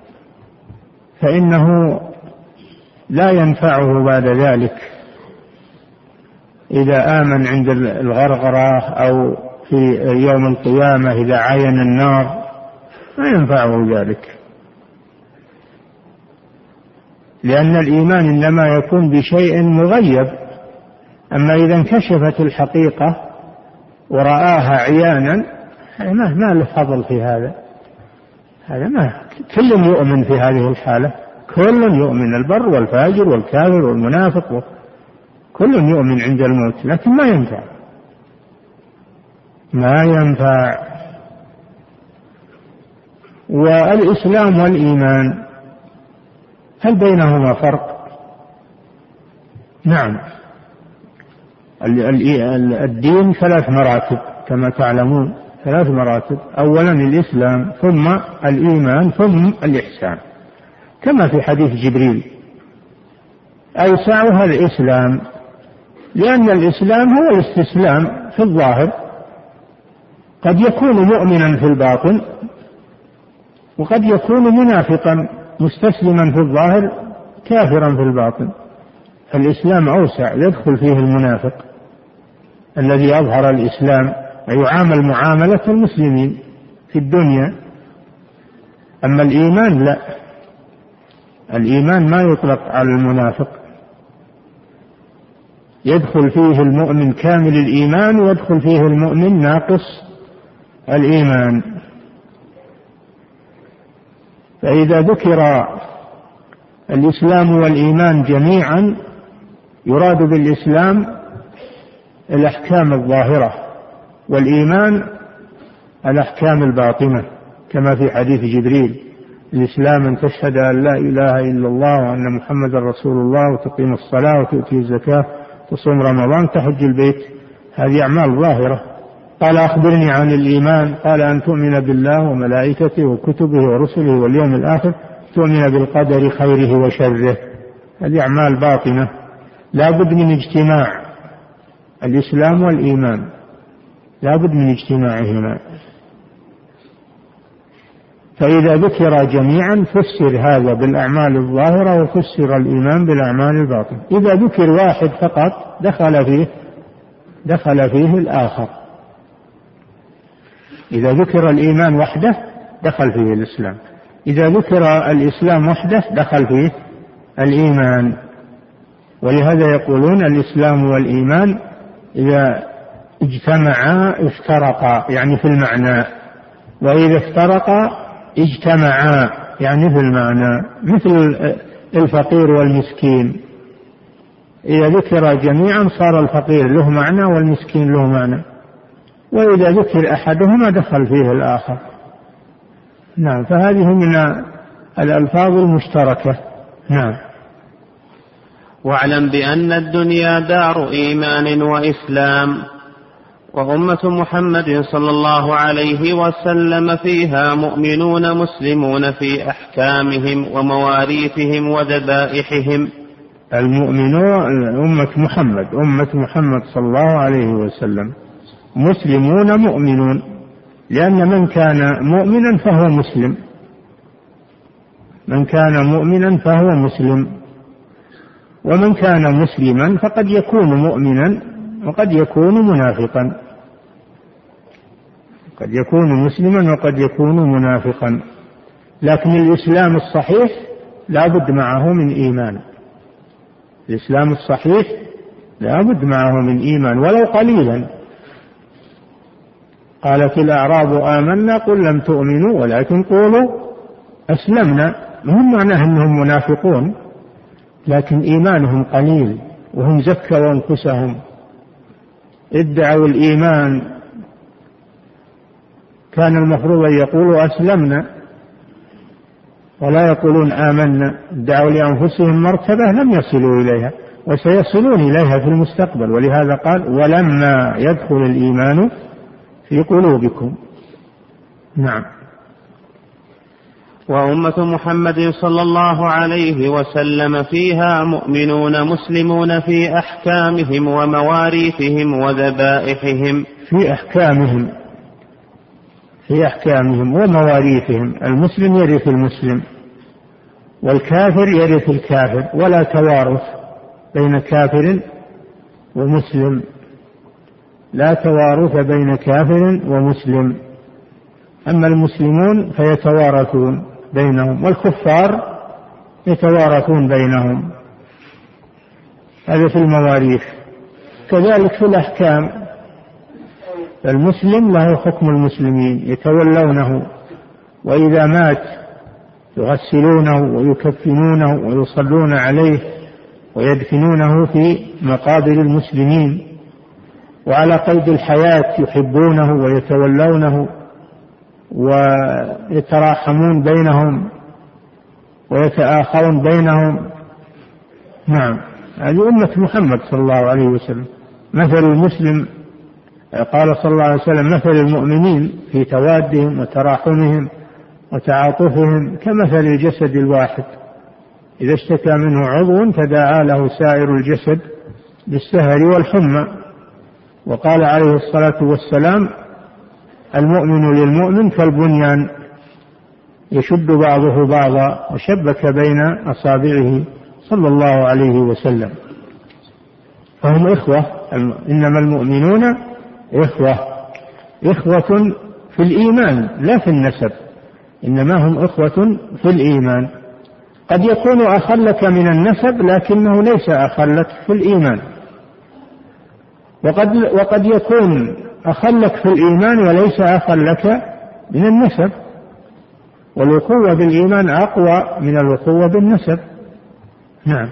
فإنه لا ينفعه بعد ذلك إذا آمن عند الغرغرة أو في يوم القيامة إذا عاين النار، ما ينفعه ذلك، لأن الإيمان إنما يكون بشيء مغيب. أما إذا انكشفت الحقيقة ورآها عيانا ما له فضل في هذا. هذا ما كل يؤمن في هذه الحالة، كل يؤمن، البر والفاجر والكافر والمنافق، كل يؤمن عند الموت، لكن ما ينفع ما ينفع. والإسلام والإيمان هل بينهما فرق؟ نعم، الدين ثلاث مراتب كما تعلمون، ثلاث مراتب: أولا الإسلام، ثم الإيمان، ثم الإحسان، كما في حديث جبريل. أوسعها الإسلام، لأن الإسلام هو الاستسلام في الظاهر، قد يكون مؤمنا في الباطن وقد يكون منافقا مستسلما في الظاهر كافرا في الباطن. الإسلام أوسع، يدخل فيه المنافق الذي أظهر الإسلام ويعامل معاملة المسلمين في الدنيا. أما الإيمان لا، الإيمان ما يطلق على المنافق، يدخل فيه المؤمن كامل الإيمان ويدخل فيه المؤمن ناقص الإيمان. فإذا ذكر الإسلام والإيمان جميعا يراد بالإسلام الأحكام الظاهرة، والإيمان الأحكام الباطنة، كما في حديث جبريل: الإسلام أن تشهد أن لا إله إلا الله وأن محمد رسول الله وتقيم الصلاة وتؤتي الزكاة تصوم رمضان تحج البيت. هذه أعمال ظاهرة. قال: أخبرني عن الإيمان. قال: أن تؤمن بالله وملائكته وكتبه ورسله واليوم الآخر، تؤمن بالقدر خيره وشره. هذه أعمال باطنة، لا بد من اجتماع الإسلام والإيمان، لا بد من اجتماعهما. فإذا ذكر جميعا فسر هذا بالأعمال الظاهرة وفسر الإيمان بالأعمال الباطنة. إذا ذكر واحد فقط دخل فيه دخل فيه الآخر. إذا ذكر الإيمان وحده دخل فيه الإسلام، إذا ذكر الإسلام وحده دخل فيه الإيمان. ولهذا يقولون الإسلام والإيمان إذا اجتمعا افترقا، يعني في المعنى، وإذا افترقا اجتمعا، يعني في المعنى، مثل الفقير والمسكين. إذا ذكر جميعا صار الفقير له معنى والمسكين له معنى، وإذا ذكر أحدهما دخل فيه الآخر. نعم، فهذه من الألفاظ المشتركة. نعم. واعلم بأن الدنيا دار إيمان وإسلام، وأمة محمد صلى الله عليه وسلم فيها مؤمنون مسلمون في أحكامهم ومواريثهم وذبائحهم. المؤمنون أمة محمد، أمة محمد صلى الله عليه وسلم مسلمون مؤمنون، لأن من كان مؤمنا فهو مسلم، من كان مؤمنا فهو مسلم، ومن كان مسلما فقد يكون مؤمنا وقد يكون منافقا، قد يكون مسلما وقد يكون منافقا. لكن الإسلام الصحيح لا بد معه من إيمان، الإسلام الصحيح لا بد معه من إيمان ولو قليلا. قالت الأعراب آمنا قل لم تؤمنوا ولكن قولوا أسلمنا، هم معناه أنهم منافقون لكن إيمانهم قليل، وهم زكوا أنفسهم، ادعوا الإيمان، كان المفروض أن يقولوا أسلمنا ولا يقولون آمنا، ادعوا لأنفسهم مرتبة لم يصلوا إليها وسيصلون إليها في المستقبل. ولهذا قال: ولما يدخل الإيمان في قلوبكم. نعم. وأمة محمد صلى الله عليه وسلم فيها مؤمنون مسلمون في أحكامهم ومواريثهم وذبائحهم. في أحكامهم في أحكامهم ومواريثهم. المسلم يرث المسلم والكافر يرث الكافر، ولا توارث بين كافر ومسلم، لا توارث بين كافر ومسلم. أما المسلمون فيتوارثون بينهم، والكفار يتوارثون بينهم. هذا في المواريث. كذلك في الأحكام، المسلم له حكم المسلمين يتولونه، وإذا مات يغسلونه ويكفنونه ويصلون عليه ويدفنونه في مقابر المسلمين، وعلى قيد الحياة يحبونه ويتولونه ويتراحمون بينهم ويتآخون بينهم. نعم، هذه أمة محمد صلى الله عليه وسلم. مثل المسلم، قال صلى الله عليه وسلم: مثل المؤمنين في توادهم وتراحمهم وتعاطفهم كمثل الجسد الواحد، إذا اشتكى منه عضو تداعى له سائر الجسد بالسهر والحمى. وقال عليه الصلاة والسلام: المؤمن للمؤمن كالبنيان يشد بعضه بعضا، وشبك بين أصابعه صلى الله عليه وسلم. فهم إخوة، إنما المؤمنون إخوة، إخوة في الإيمان لا في النسب، إنما هم إخوة في الإيمان. قد يكون أخا لك من النسب لكنه ليس أخا لك في الإيمان، وقد, وقد يكون أخا لك في الإيمان وليس أخا لك من النسب، والأخوة بالإيمان أقوى من الأخوة بالنسب. نعم.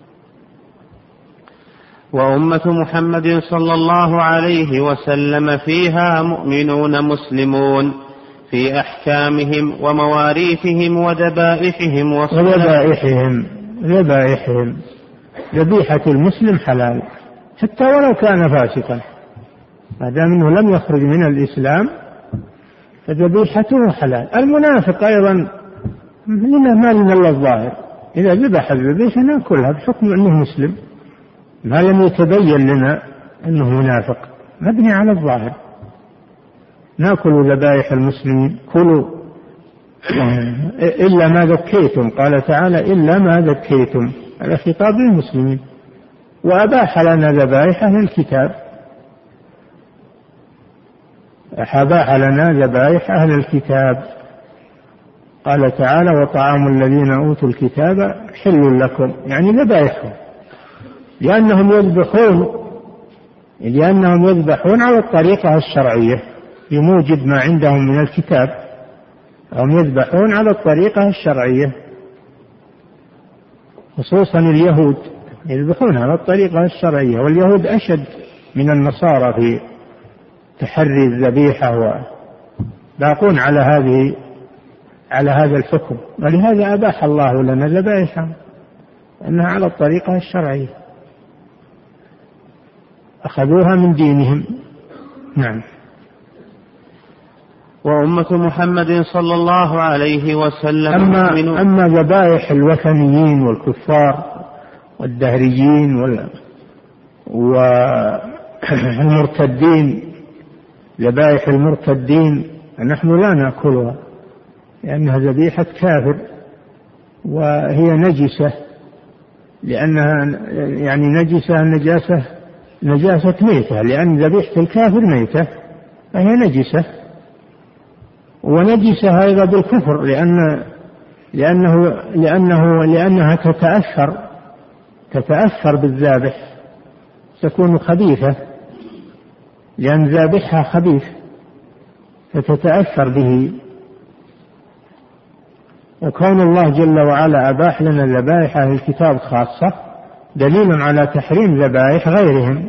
وأمة محمد صلى الله عليه وسلم فيها مؤمنون مسلمون في أحكامهم ومواريثهم وذبائحهم وذبائحهم ذبائحهم ذبيحة المسلم حلال حتى ولو كان فاسقا، ما دام أنه لم يخرج من الإسلام فذبيحته حلال. المنافق أيضا لنا ما لنا إلا الظاهر، إذا ذبح الذبيحة نأكلها بحكم أنه مسلم، ما لم يتبين لنا أنه منافق، مبني على الظاهر. نأكل ذبائح المسلمين، كلوا إلا ما ذكيتم، قال تعالى: إلا ما ذكيتم، على خطاب المسلمين. وأباح لنا ذبائح أهل الكتاب، أباح لنا ذبائح أهل الكتاب، قال تعالى: وطعام الذين أوتوا الكتاب حل لكم، يعني ذبائحهم، لأنهم يذبحون لأنهم يذبحون على الطريقة الشرعية بموجب ما عندهم من الكتاب، هم يذبحون على الطريقة الشرعية، خصوصا اليهود يذبحون على الطريقة الشرعية، واليهود أشد من النصارى في تحري الذبيحة، وباقون على هذه على هذا الحكم، ولهذا أباح الله لنا ذبائحهم أنها على الطريقة الشرعية، أخذوها من دينهم. نعم. وأمة محمد صلى الله عليه وسلم أما, أما ذبائح الوثنيين والكفار والدهريين والمرتدين، ذبائح المرتدين نحن لا نأكلها لأنها ذبيحة كافر، وهي نجسة، لأنها يعني نجسة نجاسة نجاسة ميتة، لأن ذبيحة الكافر ميتة فهي نجسة، ونجسة أيضا بالكفر، لأن لأنه لأنه لأنها تتأثر تتأثر بالذابح، تكون خبيثة، لأن ذابحها خبيث فتتأثر به. وكون الله جل وعلا أباح لنا ذبائح أهل الكتاب خاصة دليل على تحريم ذبائح غيرهم،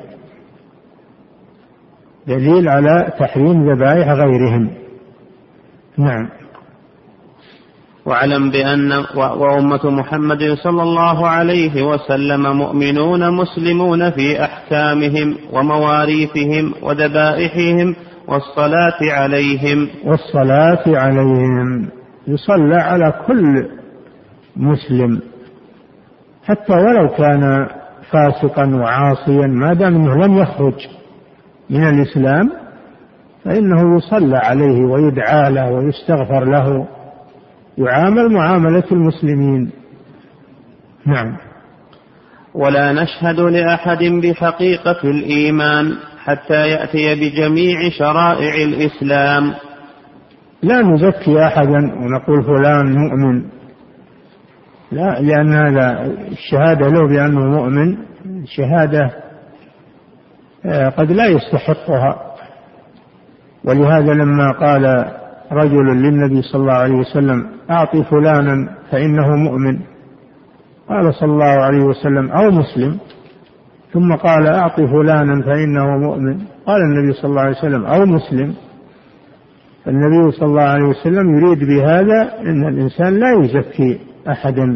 دليل على تحريم ذبائح غيرهم. نعم. واعلم بأن وأمة محمد صلى الله عليه وسلم مؤمنون مسلمون في أحكامهم ومواريثهم وذبائحهم والصلاة عليهم والصلاة عليهم يصلى على كل مسلم حتى ولو كان فاسقا وعاصيا، ما دام انه لم يخرج من الإسلام فإنه يصلى عليه ويدعى له ويستغفر له، يعامل معاملة المسلمين. نعم. ولا نشهد لأحد بحقيقة الإيمان حتى يأتي بجميع شرائع الإسلام. لا نزكي أحدا ونقول فلان مؤمن، لا، لأن هذا الشهادة له بأنه مؤمن شهادة قد لا يستحقها. ولهذا لما قال رجل للنبي صلى الله عليه وسلم أعطي فلانا فإنه مؤمن، قال صلى الله عليه وسلم أو مسلم، ثم قال أعطي فلانا فإنه مؤمن، قال النبي صلى الله عليه وسلم أو مسلم. فالنبي صلى الله عليه وسلم يريد بهذا أن الإنسان لا يزكي أحدا،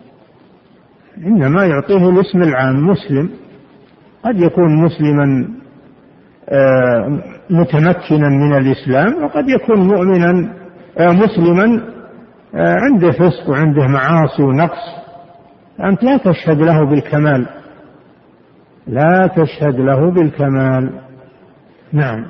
إنما يعطيه الاسم العام مسلم. قد يكون مسلما متمكنا من الإسلام، وقد يكون مؤمنا مسلما عنده فسق وعنده معاصي ونقص، أنت لا تشهد له بالكمال، لا تشهد له بالكمال. نعم.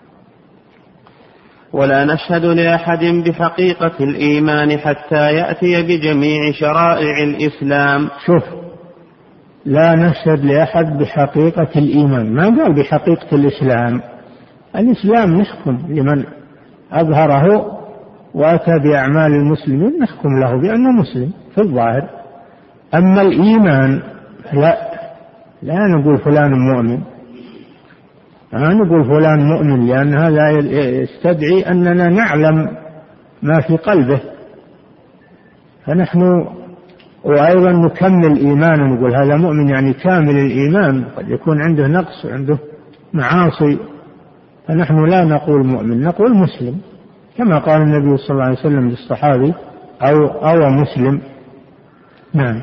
ولا نشهد لأحد بحقيقة الإيمان حتى يأتي بجميع شرائع الإسلام. شوف، لا نشهد لأحد بحقيقة الإيمان، ما قال بحقيقة الإسلام. الإسلام نحكم لمن أظهره وأتى بأعمال المسلمين، نحكم له بأنه مسلم في الظاهر. أما الإيمان لا، لا نقول فلان مؤمن، لا نقول فلان مؤمن، لأن هذا يستدعي أننا نعلم ما في قلبه، فنحن وأيضا نكمل إيمانا، نقول هذا مؤمن يعني كامل الإيمان، قد يكون عنده نقص وعنده معاصي، فنحن لا نقول مؤمن، نقول مسلم، كما قال النبي صلى الله عليه وسلم للصحابي أو, أو مسلم. نعم.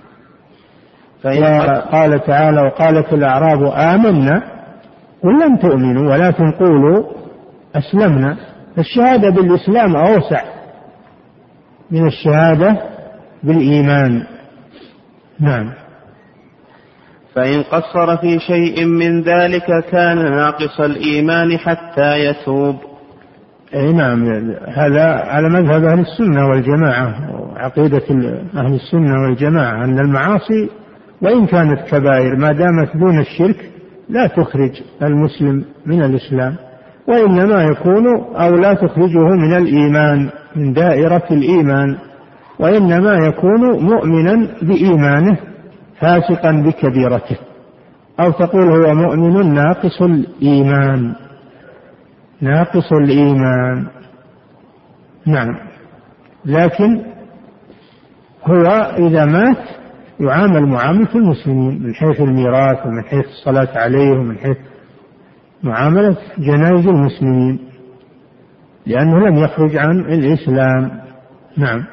قال تعالى وقالت الأعراب آمنا قل لم تؤمنوا ولكن قولوا أسلمنا. الشهادة بالإسلام أوسع من الشهادة بالإيمان. نعم. فإن قصر في شيء من ذلك كان ناقص الإيمان حتى يتوب. أي نعم، هذا على مذهب أهل السنة والجماعة، وعقيدة أهل السنة والجماعة أن المعاصي وإن كانت كبائر ما دامت دون الشرك لا تخرج المسلم من الإسلام، وإنما يكون أو لا تخرجه من الإيمان، من دائرة الإيمان، وإنما يكون مؤمنا بإيمانه فاسقا بكبيرته، أو تقول هو مؤمن ناقص الإيمان، ناقص الإيمان. نعم. لكن هو إذا مات يعامل معاملة المسلمين من حيث الميراث ومن حيث الصلاة عليه ومن حيث معاملة جنائز المسلمين، لأنه لم يخرج عن الإسلام. نعم.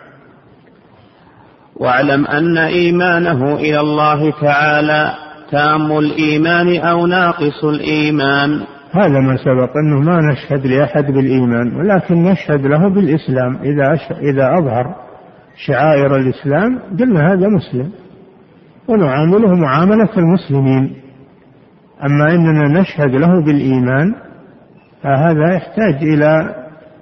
واعلم أن إيمانه إلى الله تعالى تام الإيمان أو ناقص الإيمان. هذا ما سبق أنه ما نشهد لأحد بالإيمان، ولكن نشهد له بالإسلام. إذا إذا أظهر شعائر الإسلام قلنا هذا مسلم ونعامله معاملة المسلمين. أما إننا نشهد له بالإيمان فهذا يحتاج إلى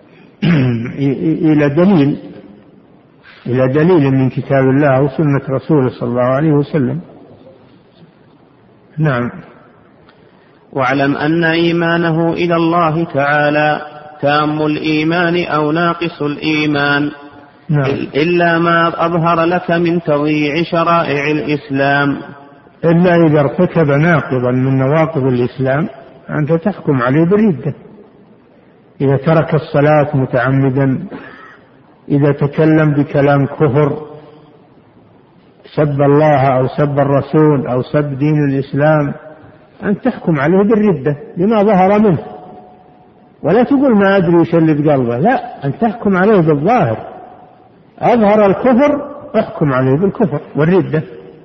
إلى دليل إلى دليل من كتاب الله وسنة رسوله صلى الله عليه وسلم. نعم. واعلم أن إيمانه إلى الله تعالى تام الإيمان أو ناقص الإيمان. نعم. إلا ما أظهر لك من تضييع شرائع الإسلام. إلا إذا ارتكب ناقضا من نواقض الإسلام أنت تحكم عليه بالردة. إذا ترك الصلاة متعمدا، إذا تكلم بكلام كفر، سب الله أو سب الرسول أو سب دين الإسلام، أن تحكم عليه بالردة لما ظهر منه، ولا تقول ما أدري وش اللي بقلبه، لا، أن تحكم عليه بالظاهر. أظهر الكفر احكم عليه بالكفر والردة،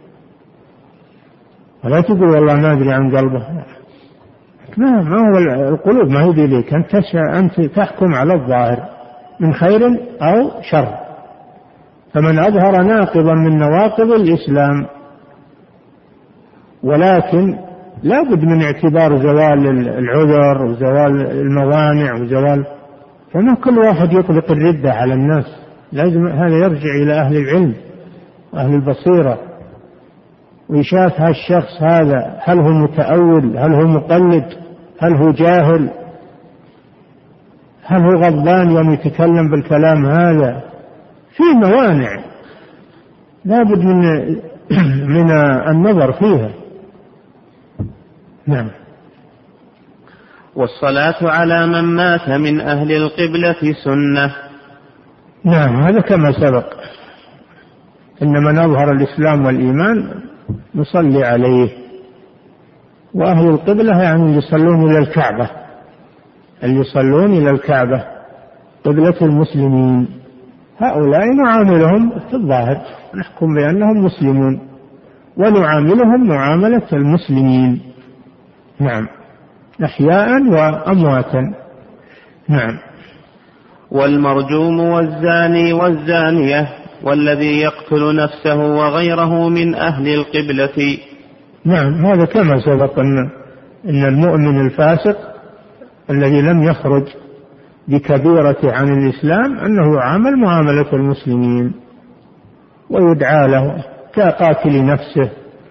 ولا تقول والله ما أدري عن قلبه. ما ما هو القلوب ما هي بيديك، أنت أنت تحكم على الظاهر من خير أو شر. فمن أظهر ناقضا من نواقض الإسلام ولكن لا بد من اعتبار زوال العذر وزوال الموانع وزوال، فما كل واحد يطلق الردة على الناس، لازم هذا يرجع إلى أهل العلم وأهل البصيرة، ويشاف هالشخص هذا هل هو متأول، هل هو مقلد، هل هو جاهل، هل هو غضبان يوم يتكلم بالكلام هذا. في موانع لا بد من من النظر فيها. نعم. والصلاة على من مات من أهل القبلة سنة. نعم، هذا كما سبق، إن من أظهر الإسلام والإيمان نصلي عليه. وأهل القبلة يعني اللي يصلون إلى الكعبة، اللي يصلون إلى الكعبة قبلة المسلمين، هؤلاء نعاملهم في الظاهر، نحكم بأنهم مسلمون ونعاملهم معاملة المسلمين. نعم، أحياء وأمواتا. نعم. والمرجوم والزاني والزانية والذي يقتل نفسه وغيره من أهل القبلة. نعم، هذا كما سبق أن إن المؤمن الفاسق الذي لم يخرج بكبيرة عن الإسلام أنه يعامل معاملة المسلمين ويدعى له كقاتل نفسه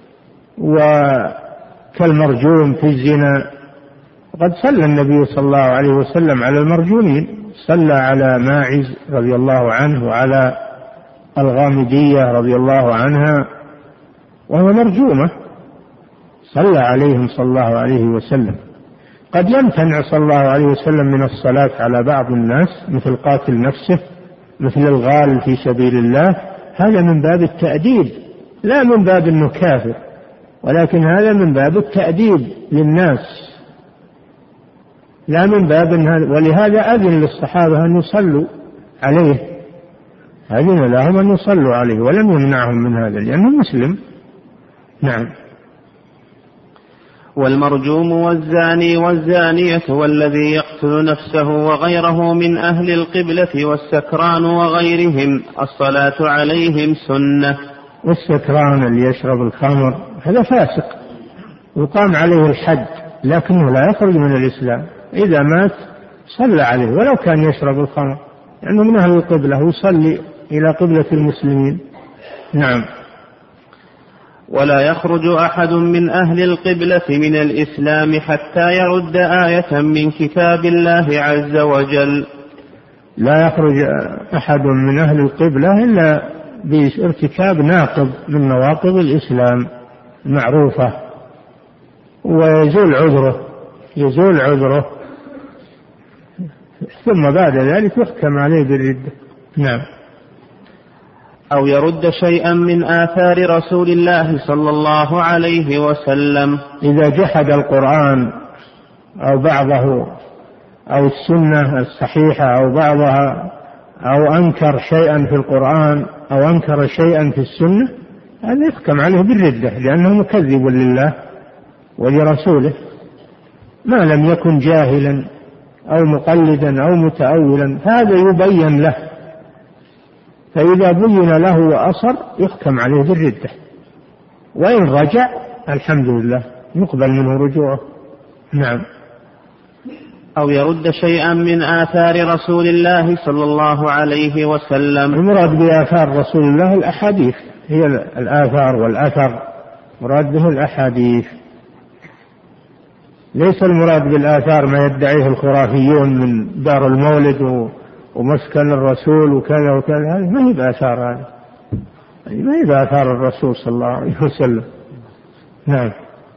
وكالمرجوم في الزنا. وقد صلى النبي صلى الله عليه وسلم على المرجومين، صلى على ماعز رضي الله عنه وعلى الغامدية رضي الله عنها وهو مرجومة، صلى عليهم صلى الله عليه وسلم. قد يمتنع صلى الله عليه وسلم من الصلاة على بعض الناس مثل قاتل نفسه، مثل الغال في سبيل الله، هذا من باب التأديب لا من باب أنه كافر، ولكن هذا من باب التأديب للناس لا من باب أن، ولهذا أذن للصحابة أن يصلوا عليه، أذن لهم أن يصلوا عليه ولم يمنعهم من هذا لأنه مسلم. نعم. والمرجوم والزاني والزانية والذي يقتل نفسه وغيره من أهل القبلة والسكران وغيرهم الصلاة عليهم سنة. والسكران اللي يشرب الخمر هذا فاسق وقام عليه الحد، لكنه لا يخرج من الإسلام، إذا مات صلى عليه ولو كان يشرب الخمر لأنه من أهل القبلة ويصلي إلى قبلة المسلمين. نعم. ولا يخرج أحد من أهل القبلة من الإسلام حتى يرد آية من كتاب الله عز وجل. لا يخرج أحد من أهل القبلة إلا بارتكاب ناقض من نواقض الإسلام معروفة، ويزول عذره يزول عذره ثم بعد ذلك يحكم عليه بالردة. نعم. أو يرد شيئا من آثار رسول الله صلى الله عليه وسلم. إذا جحد القرآن أو بعضه أو السنة الصحيحة أو بعضها، أو أنكر شيئا في القرآن أو أنكر شيئا في السنة، هذا يحكم عليه بالردة لأنه مكذب لله ولرسوله، ما لم يكن جاهلا أو مقلدا أو متأولا، هذا يبين له، فإذا بين له وأصر يحكم عليه بالردة، وإن رجع الحمد لله يقبل منه رجوعه. نعم. أو يرد شيئا من آثار رسول الله صلى الله عليه وسلم. المراد بآثار رسول الله الأحاديث، هي الآثار والأثر مراد به الأحاديث، ليس المراد بالآثار ما يدعيه الخرافيون من دار المولد ومسكن الرسول وكذا وكذا، هذه ما هي بآثار، هذه ما هي بآثار الرسول صلى الله عليه وسلم. نعم.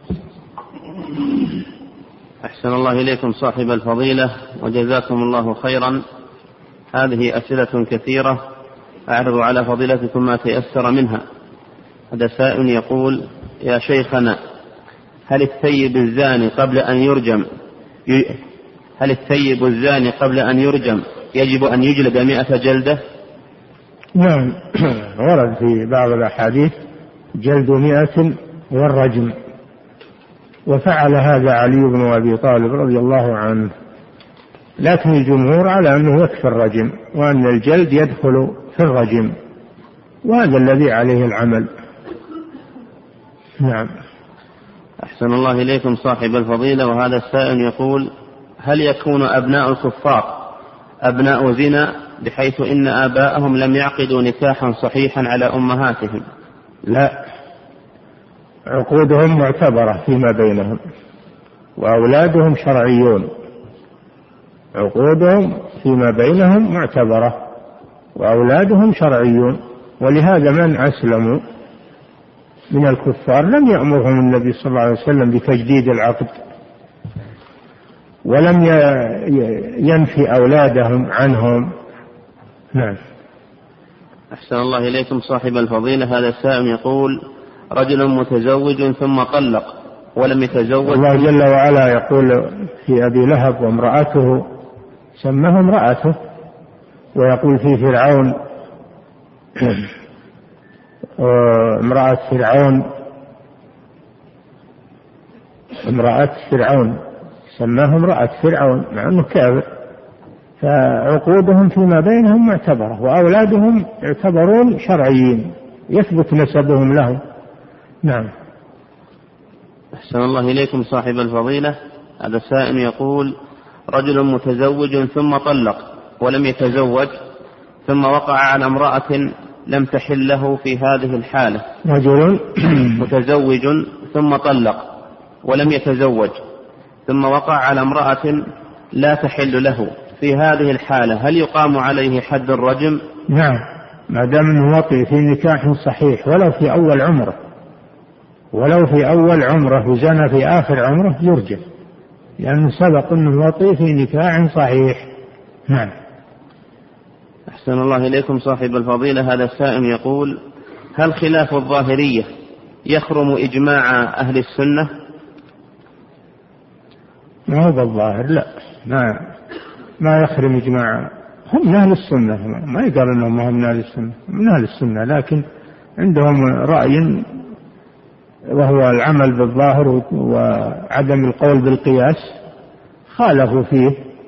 أحسن الله إليكم صاحب الفضيلة وجزاكم الله خيرا. هذه أسئلة كثيرة أعرض على فضيلتكم ما تيسر منها. هذا سائل يقول: يا شيخنا، هل الثيب الزاني قبل أن يرجم هل الثيب الزاني قبل أن يرجم يجب أن يجلد مئة جلدة؟ نعم، ورد في بعض الأحاديث جلد مئة والرجم، وفعل هذا علي بن أبي طالب رضي الله عنه، لكن الجمهور على أنه يكفي الرجم وأن الجلد يدخل في الرجم، وهذا الذي عليه العمل. نعم. أحسن الله إليكم صاحب الفضيلة، وهذا السائل يقول: هل يكون أبناء الكفار أبناء زنا بحيث إن آباءهم لم يعقدوا نكاحا صحيحا على أمهاتهم؟ لا، عقودهم معتبرة فيما بينهم، وأولادهم شرعيون. عقودهم فيما بينهم معتبرة وأولادهم شرعيون، ولهذا من أسلموا من الكفار لم يأمرهم النبي صلى الله عليه وسلم بتجديد العقد، ولم ينفي أولادهم عنهم. نعم. أحسن الله إليكم صاحب الفضيلة، هذا السائل يقول: رجل متزوج ثم طلق ولم يتزوج. الله جل وعلا يقول في أبي لهب وامرأته، سماه امرأته، ويقول في فرعون امرأة فرعون امرأة فرعون سماه امرأة فرعون مع أنه كافر. فعقودهم فيما بينهم معتبرة، وأولادهم يعتبرون شرعيين يثبت نسبهم لهم. نعم. أحسن الله إليكم صاحب الفضيلة، هذا السائل يقول: رجل متزوج ثم طلق ولم يتزوج، ثم وقع على امرأة لم تحل له في هذه الحالة. رجل متزوج ثم طلق ولم يتزوج، ثم وقع على امرأة لا تحل له في هذه الحالة، هل يقام عليه حد الرجم؟ نعم، ما دام انه وطئ في نكاح صحيح، ولو في أول عمره ولو في أول عمره وزنى في آخر عمره يرجم، لأنه سبق أنه وطئ في نكاح صحيح. نعم. أحسن الله إليكم صاحب الفضيلة، هذا السائل يقول: هل خلاف الظاهرية يخرم إجماع أهل السنة؟ ما هو بالظاهر، لا، ما ما يخرم إجماع، هم من أهل السنة، ما يقال أنهم هم من أهل السنة، من أهل السنة، لكن عندهم رأي وهو العمل بالظاهر وعدم القول بالقياس، خالفوا فيه،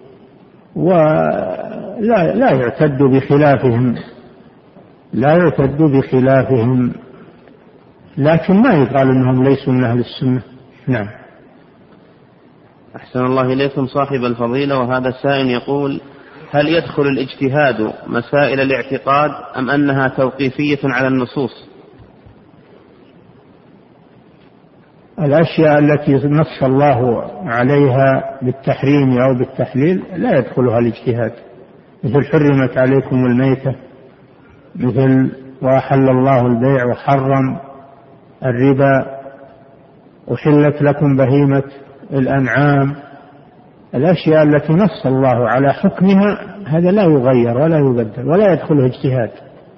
ولا لا يعتد بخلافهم لا يعتد بخلافهم لكن ما يقال أنهم ليسوا من أهل السنة. نعم. أحسن الله إليكم صاحب الفضيلة، وهذا السائل يقول: هل يدخل الاجتهاد مسائل الاعتقاد أم أنها توقيفية على النصوص؟ الأشياء التي نص الله عليها بالتحريم أو بالتحليل لا يدخلها الاجتهاد، مثل حرمت عليكم الميتة، مثل وأحل الله البيع وحرم الربا، أحلت لكم بهيمة الأنعام. الأشياء التي نص الله على حكمها هذا لا يغير ولا يبدل ولا يدخله اجتهاد.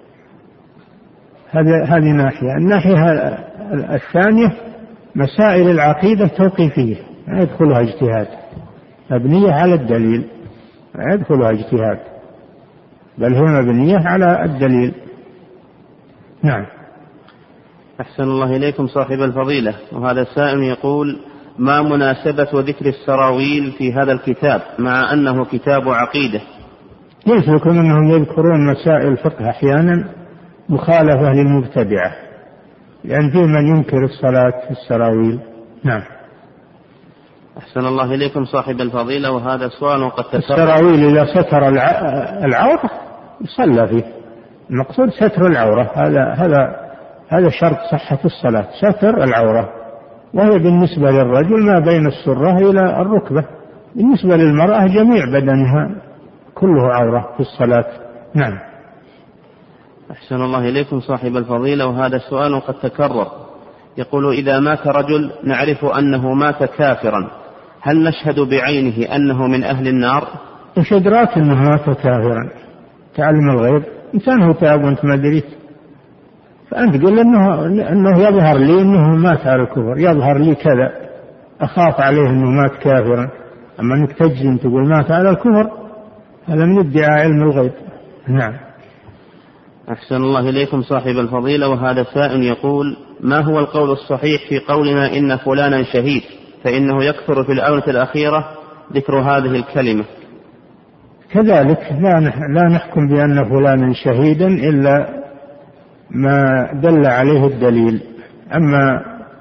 هذه ناحية. الناحية الثانية مسائل العقيدة توقيفية لا يدخلها اجتهاد، مبنية على الدليل، لا يدخلها اجتهاد، بل هي مبنية على الدليل. نعم. أحسن الله إليكم صاحب الفضيلة، وهذا السائل يقول: ما مناسبة ذكر السراويل في هذا الكتاب مع أنه كتاب عقيدة؟ يمكن أنهم يذكرون مسائل الفقه أحيانا مخالفة للمبتدعة، لأن في من ينكر الصلاة في السراويل. نعم. أحسن الله إليكم صاحب الفضيلة، وهذا سؤال قد تكرر. السراويل إذا ستر العورة يصلى فيه، المقصود ستر العورة، هذا هذا هذا شرط صحة الصلاة، ستر العورة، وهي بالنسبة للرجل ما بين السرة إلى الركبة، بالنسبة للمرأة جميع بدنها كله عورة في الصلاة. نعم. أحسن الله إليكم صاحب الفضيلة، وهذا السؤال قد تكرر. يقول: إذا مات رجل نعرف أنه مات كافرا، هل نشهد بعينه أنه من أهل النار؟ إيش أدراك أنه مات كافرا؟ تعلم الغيب، إنسان هو تاب وأنت ما دريت، فأنت تقول إنه إنه يظهر لي إنه مات على الكفر، يظهر لي كذا، أخاف عليه إنه مات كافرا. أما إنك تجزم تقول مات على الكفر، هذا من ادعاء علم الغيب. نعم. أحسن الله إليكم صاحب الفضيلة، وهذا سائل يقول: ما هو القول الصحيح في قولنا إن فلانا شهيد؟ فإنه يكثر في الآونة الأخيرة ذكر هذه الكلمة. كذلك لا نحكم بأن فلانا شهيدا إلا ما دل عليه الدليل. أما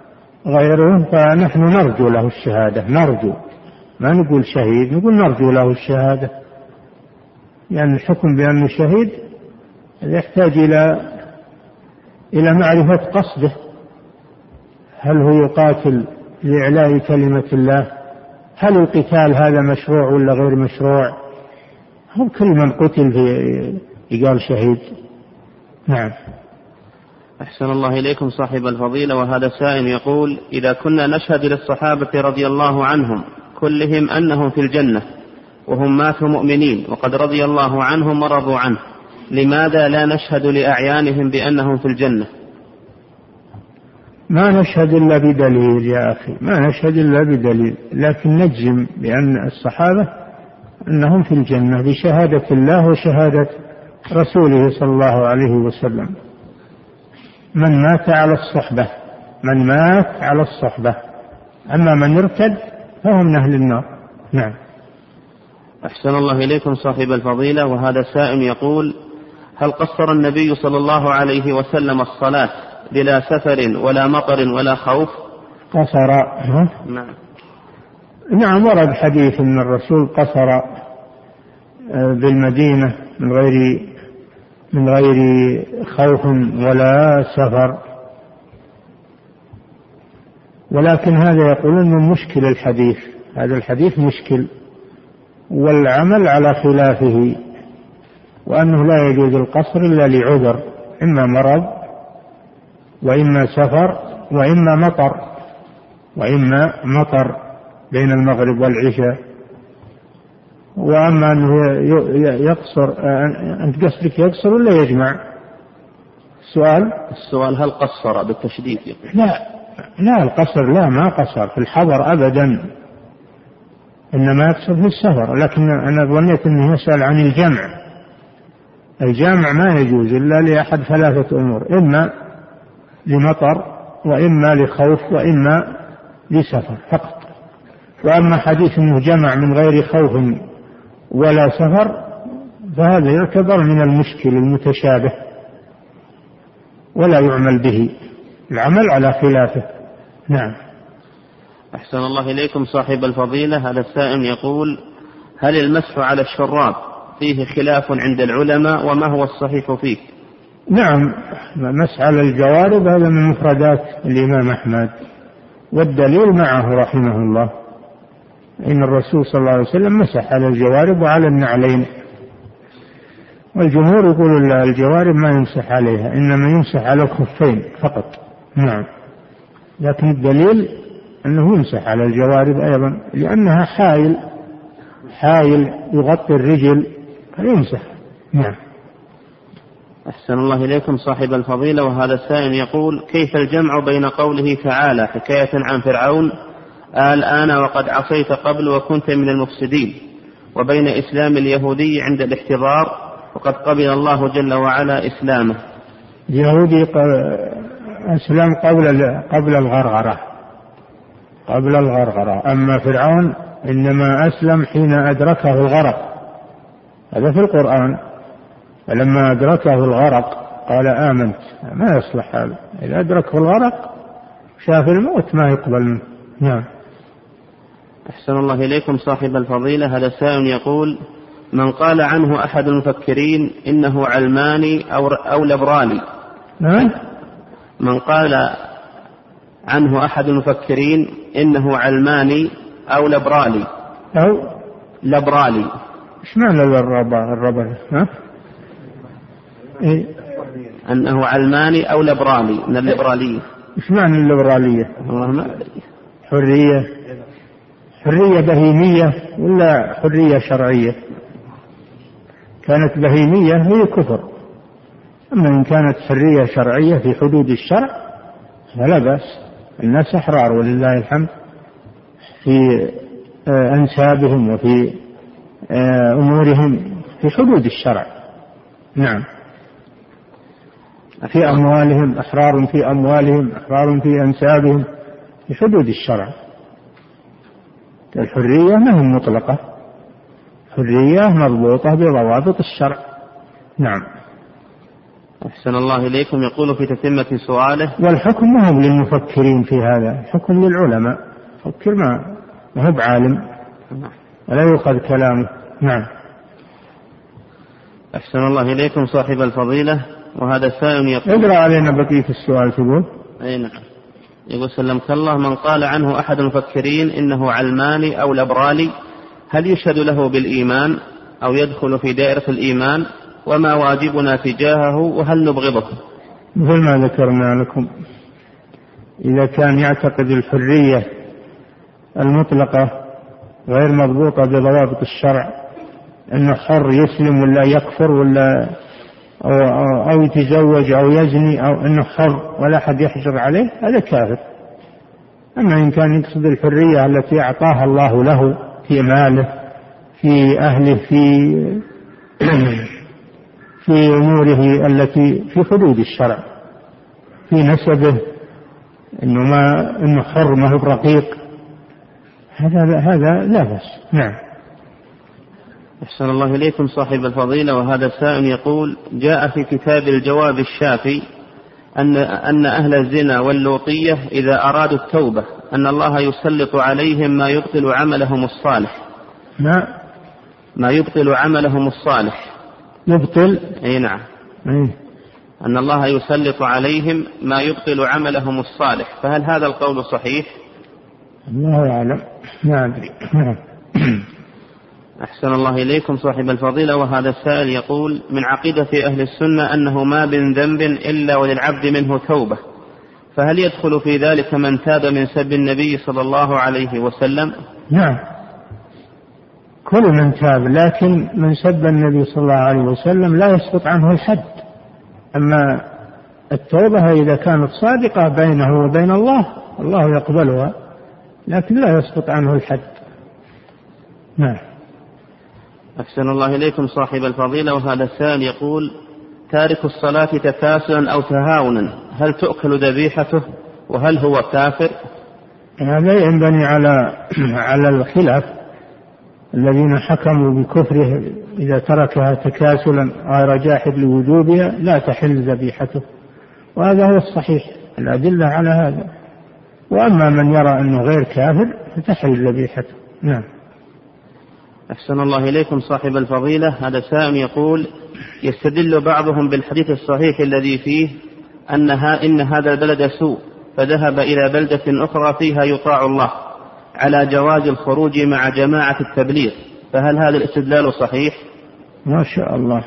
غيره فنحن نرجو له الشهادة، نرجو، ما نقول شهيد، نقول نرجو له الشهادة، لأن يعني الحكم بأنه شهيد يحتاج إلى إلى معرفة قصده، هل هو يقاتل لإعلاء كلمة الله؟ هل القتال هذا مشروع ولا غير مشروع؟ هو كل من قتل في يقال شهيد. نعم. أحسن الله إليكم صاحب الفضيلة، وهذا سائل يقول: إذا كنا نشهد للصحابة رضي الله عنهم كلهم أنهم في الجنة وهم ماتوا مؤمنين وقد رضي الله عنهم ورضوا عنه، لماذا لا نشهد لأعيانهم بأنهم في الجنة؟ ما نشهد إلا بدليل يا أخي، ما نشهد إلا بدليل، لكن نجزم بأن الصحابة أنهم في الجنة بشهادة الله وشهادة رسوله صلى الله عليه وسلم. من مات على الصحبة، من مات على الصحبة، أما من ارتد فهم من أهل النار. نعم. أحسن الله إليكم صاحب الفضيلة، وهذا سائل يقول: هل قصر النبي صلى الله عليه وسلم الصلاة بلا سفر ولا مطر ولا خوف؟ قصر. نعم. نعم، ورد حديث أن الرسول قصر بالمدينة من غير من غير خوف ولا سفر، ولكن هذا يقول أنه مشكل الحديث، هذا الحديث مشكل، والعمل على خلافه، وأنه لا يجوز القصر إلا لعذر، إما مرض وإما سفر وإما مطر وإما مطر بين المغرب والعشاء. وأما أنه يقصر، أنت قصدك يقصر ولا يجمع؟ السؤال السؤال هل قصر بالتشديد؟ لا لا، القصر لا، ما قصر في الحضر أبدا، إنما يقصر في السفر. لكن أنا ظنيت أنه يسأل عن الجمع. الجمع ما يجوز إلا لأحد ثلاثة أمور: إما لمطر وإما لخوف وإما لسفر فقط. وأما حديث أنه جمع من غير خوف ولا سفر فهذا يعتبر من المشكل المتشابه ولا يعمل به، العمل على خلافه. نعم. أحسن الله إليكم صاحب الفضيلة، هذا السائل يقول: هل المسح على الشراب فيه خلاف عند العلماء، وما هو الصحيح فيه؟ نعم، مسح على الجوارب هذا من مفردات الإمام أحمد، والدليل معه رحمه الله، إن الرسول صلى الله عليه وسلم مسح على الجوارب وعلى النعلين، والجمهور يقول لا، الجوارب ما يمسح عليها، إنما يمسح على الخفين فقط. نعم. لكن الدليل أنه يمسح على الجوارب أيضا، لأنها حائل حائل يغطي الرجل فيمسح. نعم. أحسن الله إليكم صاحب الفضيلة، وهذا السائل يقول: كيف الجمع بين قوله تعالى حكاية عن فرعون الآن وقد عصيت قبل وكنت من المفسدين، وبين إسلام اليهودي عند الاحتضار وقد قبل الله جل وعلا إسلامه؟ اليهودي أسلم قبل قبل الغرغرة قبل الغرغرة أما فرعون إنما أسلم حين أدركه الغرق، هذا في القرآن. فلما أدركه الغرق قال آمنت. ما يصلح هذا، إذا أدركه الغرق شاف الموت ما يقبل منه. نعم. أحسن الله إليكم صاحب الفضيلة، هذا سائل يقول: من قال عنه أحد المفكرين إنه علماني أو, أو ليبرالي. نعم. من قال عنه أحد المفكرين إنه علماني أو ليبرالي أو ليبرالي إيش معنى الربا الربا ها؟ إيه؟ أنه علماني أو ليبرالي من الليبرالية. إيش معنى الليبرالية؟ والله ما أدري. حرية حرية بهيمية ولا حرية شرعية؟ كانت بهيمية هي كفر، أما إن كانت حرية شرعية في حدود الشرع فلا بأس، الناس أحرار ولله الحمد في أنسابهم وفي أمورهم في حدود الشرع. نعم. في أموالهم أحرار، في أموالهم أحرار، في أنسابهم في حدود الشرع. الحرية ما هي مطلقة، حرية مربوطة بضوابط الشرع. نعم. أحسن الله إليكم. يقول في تتمة سؤاله: والحكم ما هو للمفكرين في هذا، الحكم للعلماء، فكر ما ما هو بعالم ولا يؤخذ كلامه. نعم. أحسن الله إليكم صاحب الفضيلة، وهذا السائل يقول: اقرأ علينا بقية السؤال. تقول: أي نعم. يقول: سلمك الله، من قال عنه أحد المفكرين إنه علماني أو لبرالي هل يشهد له بالإيمان أو يدخل في دائرة الإيمان؟ وما واجبنا تجاهه وهل نبغضه؟ مثل ما ذكرنا لكم، إذا كان يعتقد الحرية المطلقة غير مضبوطة بضوابط الشرع، أنه حر يسلم ولا يكفر ولا أو, أو, أو يتزوج أو يزني، أو أنه حر ولا أحد يحجر عليه، هذا كافر. أما إن كان يقصد الحرية التي أعطاها الله له في ماله، في أهله، في في أموره التي في حدود الشرع، في نسبه، إنه ما إنه حر ما هو رقيق، هذا هذا لا بأس. نعم. أحسن الله إليكم صاحب الفضيلة، وهذا السائل يقول: جاء في كتاب الجواب الشافي أن أن أهل الزنا واللوطية إذا أرادوا التوبة أن الله يسلط عليهم ما يبطل عملهم الصالح. ما ما يبطل عملهم الصالح. يبطل؟ أي نعم. أي. أن الله يسلط عليهم ما يبطل عملهم الصالح، فهل هذا القول صحيح؟ الله أعلم، ما أدري. أحسن الله إليكم صاحب الفضيلة، وهذا السائل يقول: من عقيدة أهل السنة أنه ما من ذنب إلا وللعبد منه توبة، فهل يدخل في ذلك من تاب من سب النبي صلى الله عليه وسلم؟ نعم، كل من تاب، لكن من سب النبي صلى الله عليه وسلم لا يسقط عنه الحد. أما التوبة إذا كانت صادقة بينه وبين الله الله يقبلها، لكن لا يسقط عنه الحد. نعم. أحسن الله إليكم صاحب الفضيلة، وهذا السائل يقول: تارك الصلاة تكاسلا أو تهاونا هل تؤكل ذبيحته وهل هو كافر؟ هذا ينبني على على الخلاف. الذين حكموا بكفره إذا تركها تكاسلا غير جاحد لوجوبها لا تحل ذبيحته، وهذا هو الصحيح، الأدلة على هذا. وأما من يرى أنه غير كافر فتحل ذبيحته. نعم. أحسن الله إليكم صاحب الفضيلة، هذا سائل يقول: يستدل بعضهم بالحديث الصحيح الذي فيه أنها إن هذا البلد سوء فذهب إلى بلدة أخرى فيها يطاع الله، على جواز الخروج مع جماعة التبليغ، فهل هذا الاستدلال صحيح؟ ما شاء الله.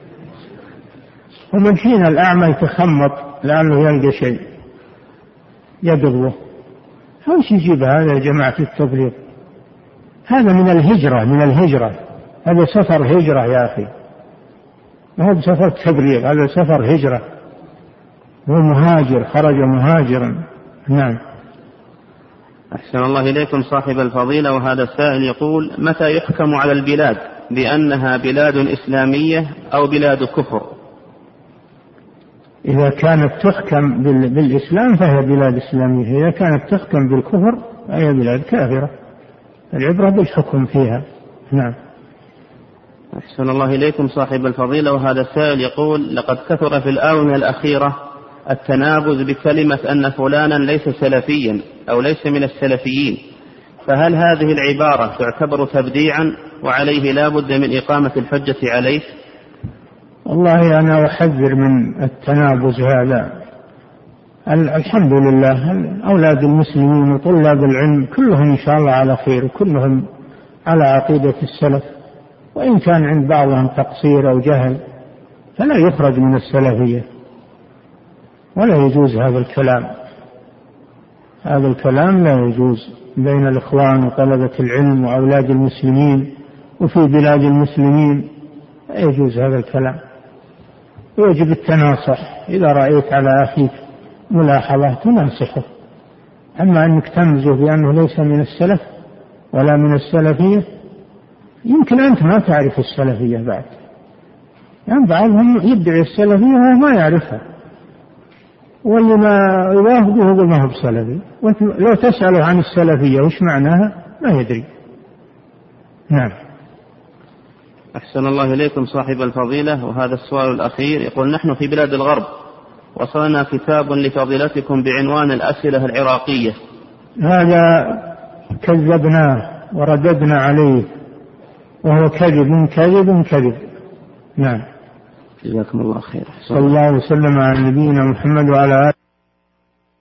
ومن حين الأعمى يتخمط لأنه يلقى شيء يدره، هوش يجيب هذا جماعة التبليغ؟ هذا من الهجرة، من الهجرة، هذا سفر هجرة يا أخي، ما هو بسفر تبليغ، هذا سفر هجرة، هو مهاجر، خرج مهاجرا. نعم. أحسن الله إليكم صاحب الفضيلة، وهذا السائل يقول: متى يحكم على البلاد بأنها بلاد إسلامية أو بلاد كفر؟ إذا كانت تحكم بالإسلام فهي بلاد إسلامية، إذا كانت تحكم بالكفر فهي بلاد كافرة، العبرة بالحكم فيها. نعم. أحسن الله إليكم صاحب الفضيلة، وهذا السائل يقول: لقد كثر في الآونة الأخيرة التنابذ بكلمة أن فلانا ليس سلفيا أو ليس من السلفيين، فهل هذه العبارة تعتبر تبديعا وعليه لا بد من إقامة الحجة عليه؟ والله أنا أحذر من التنابذ هذا. الحمد لله أولاد المسلمين وطلاب العلم كلهم إن شاء الله على خير، وكلهم على عقيدة السلف، وإن كان عند بعضهم تقصير أو جهل فلا يخرج من السلفية، ولا يجوز هذا الكلام. هذا الكلام لا يجوز بين الإخوان وطلبة العلم وأولاد المسلمين وفي بلاد المسلمين، لا يجوز هذا الكلام. يجب التناصح، إذا رأيت على أخيك ملاحظة تناصحه، أما أنك تنزه بأنه ليس من السلف ولا من السلفية، يمكن أنت ما تعرف السلفية بعد، يعني بعضهم يدعي السلفية وهو ما يعرفها، واللي ما يوافقه هو ما هو بسلفي، لو تسأله عن السلفية وش معناها ما يدري. نعم. أحسن الله إليكم صاحب الفضيلة. وهذا السؤال الأخير يقول: نحن في بلاد الغرب وصلنا كتاب لفضيلتكم بعنوان الأسئلة العراقية. هذا كذبناه ورددنا عليه وهو كذب كذب كذب. نعم. جزاكم الله خير. صلى الله وسلم على نبينا محمد وعلى آله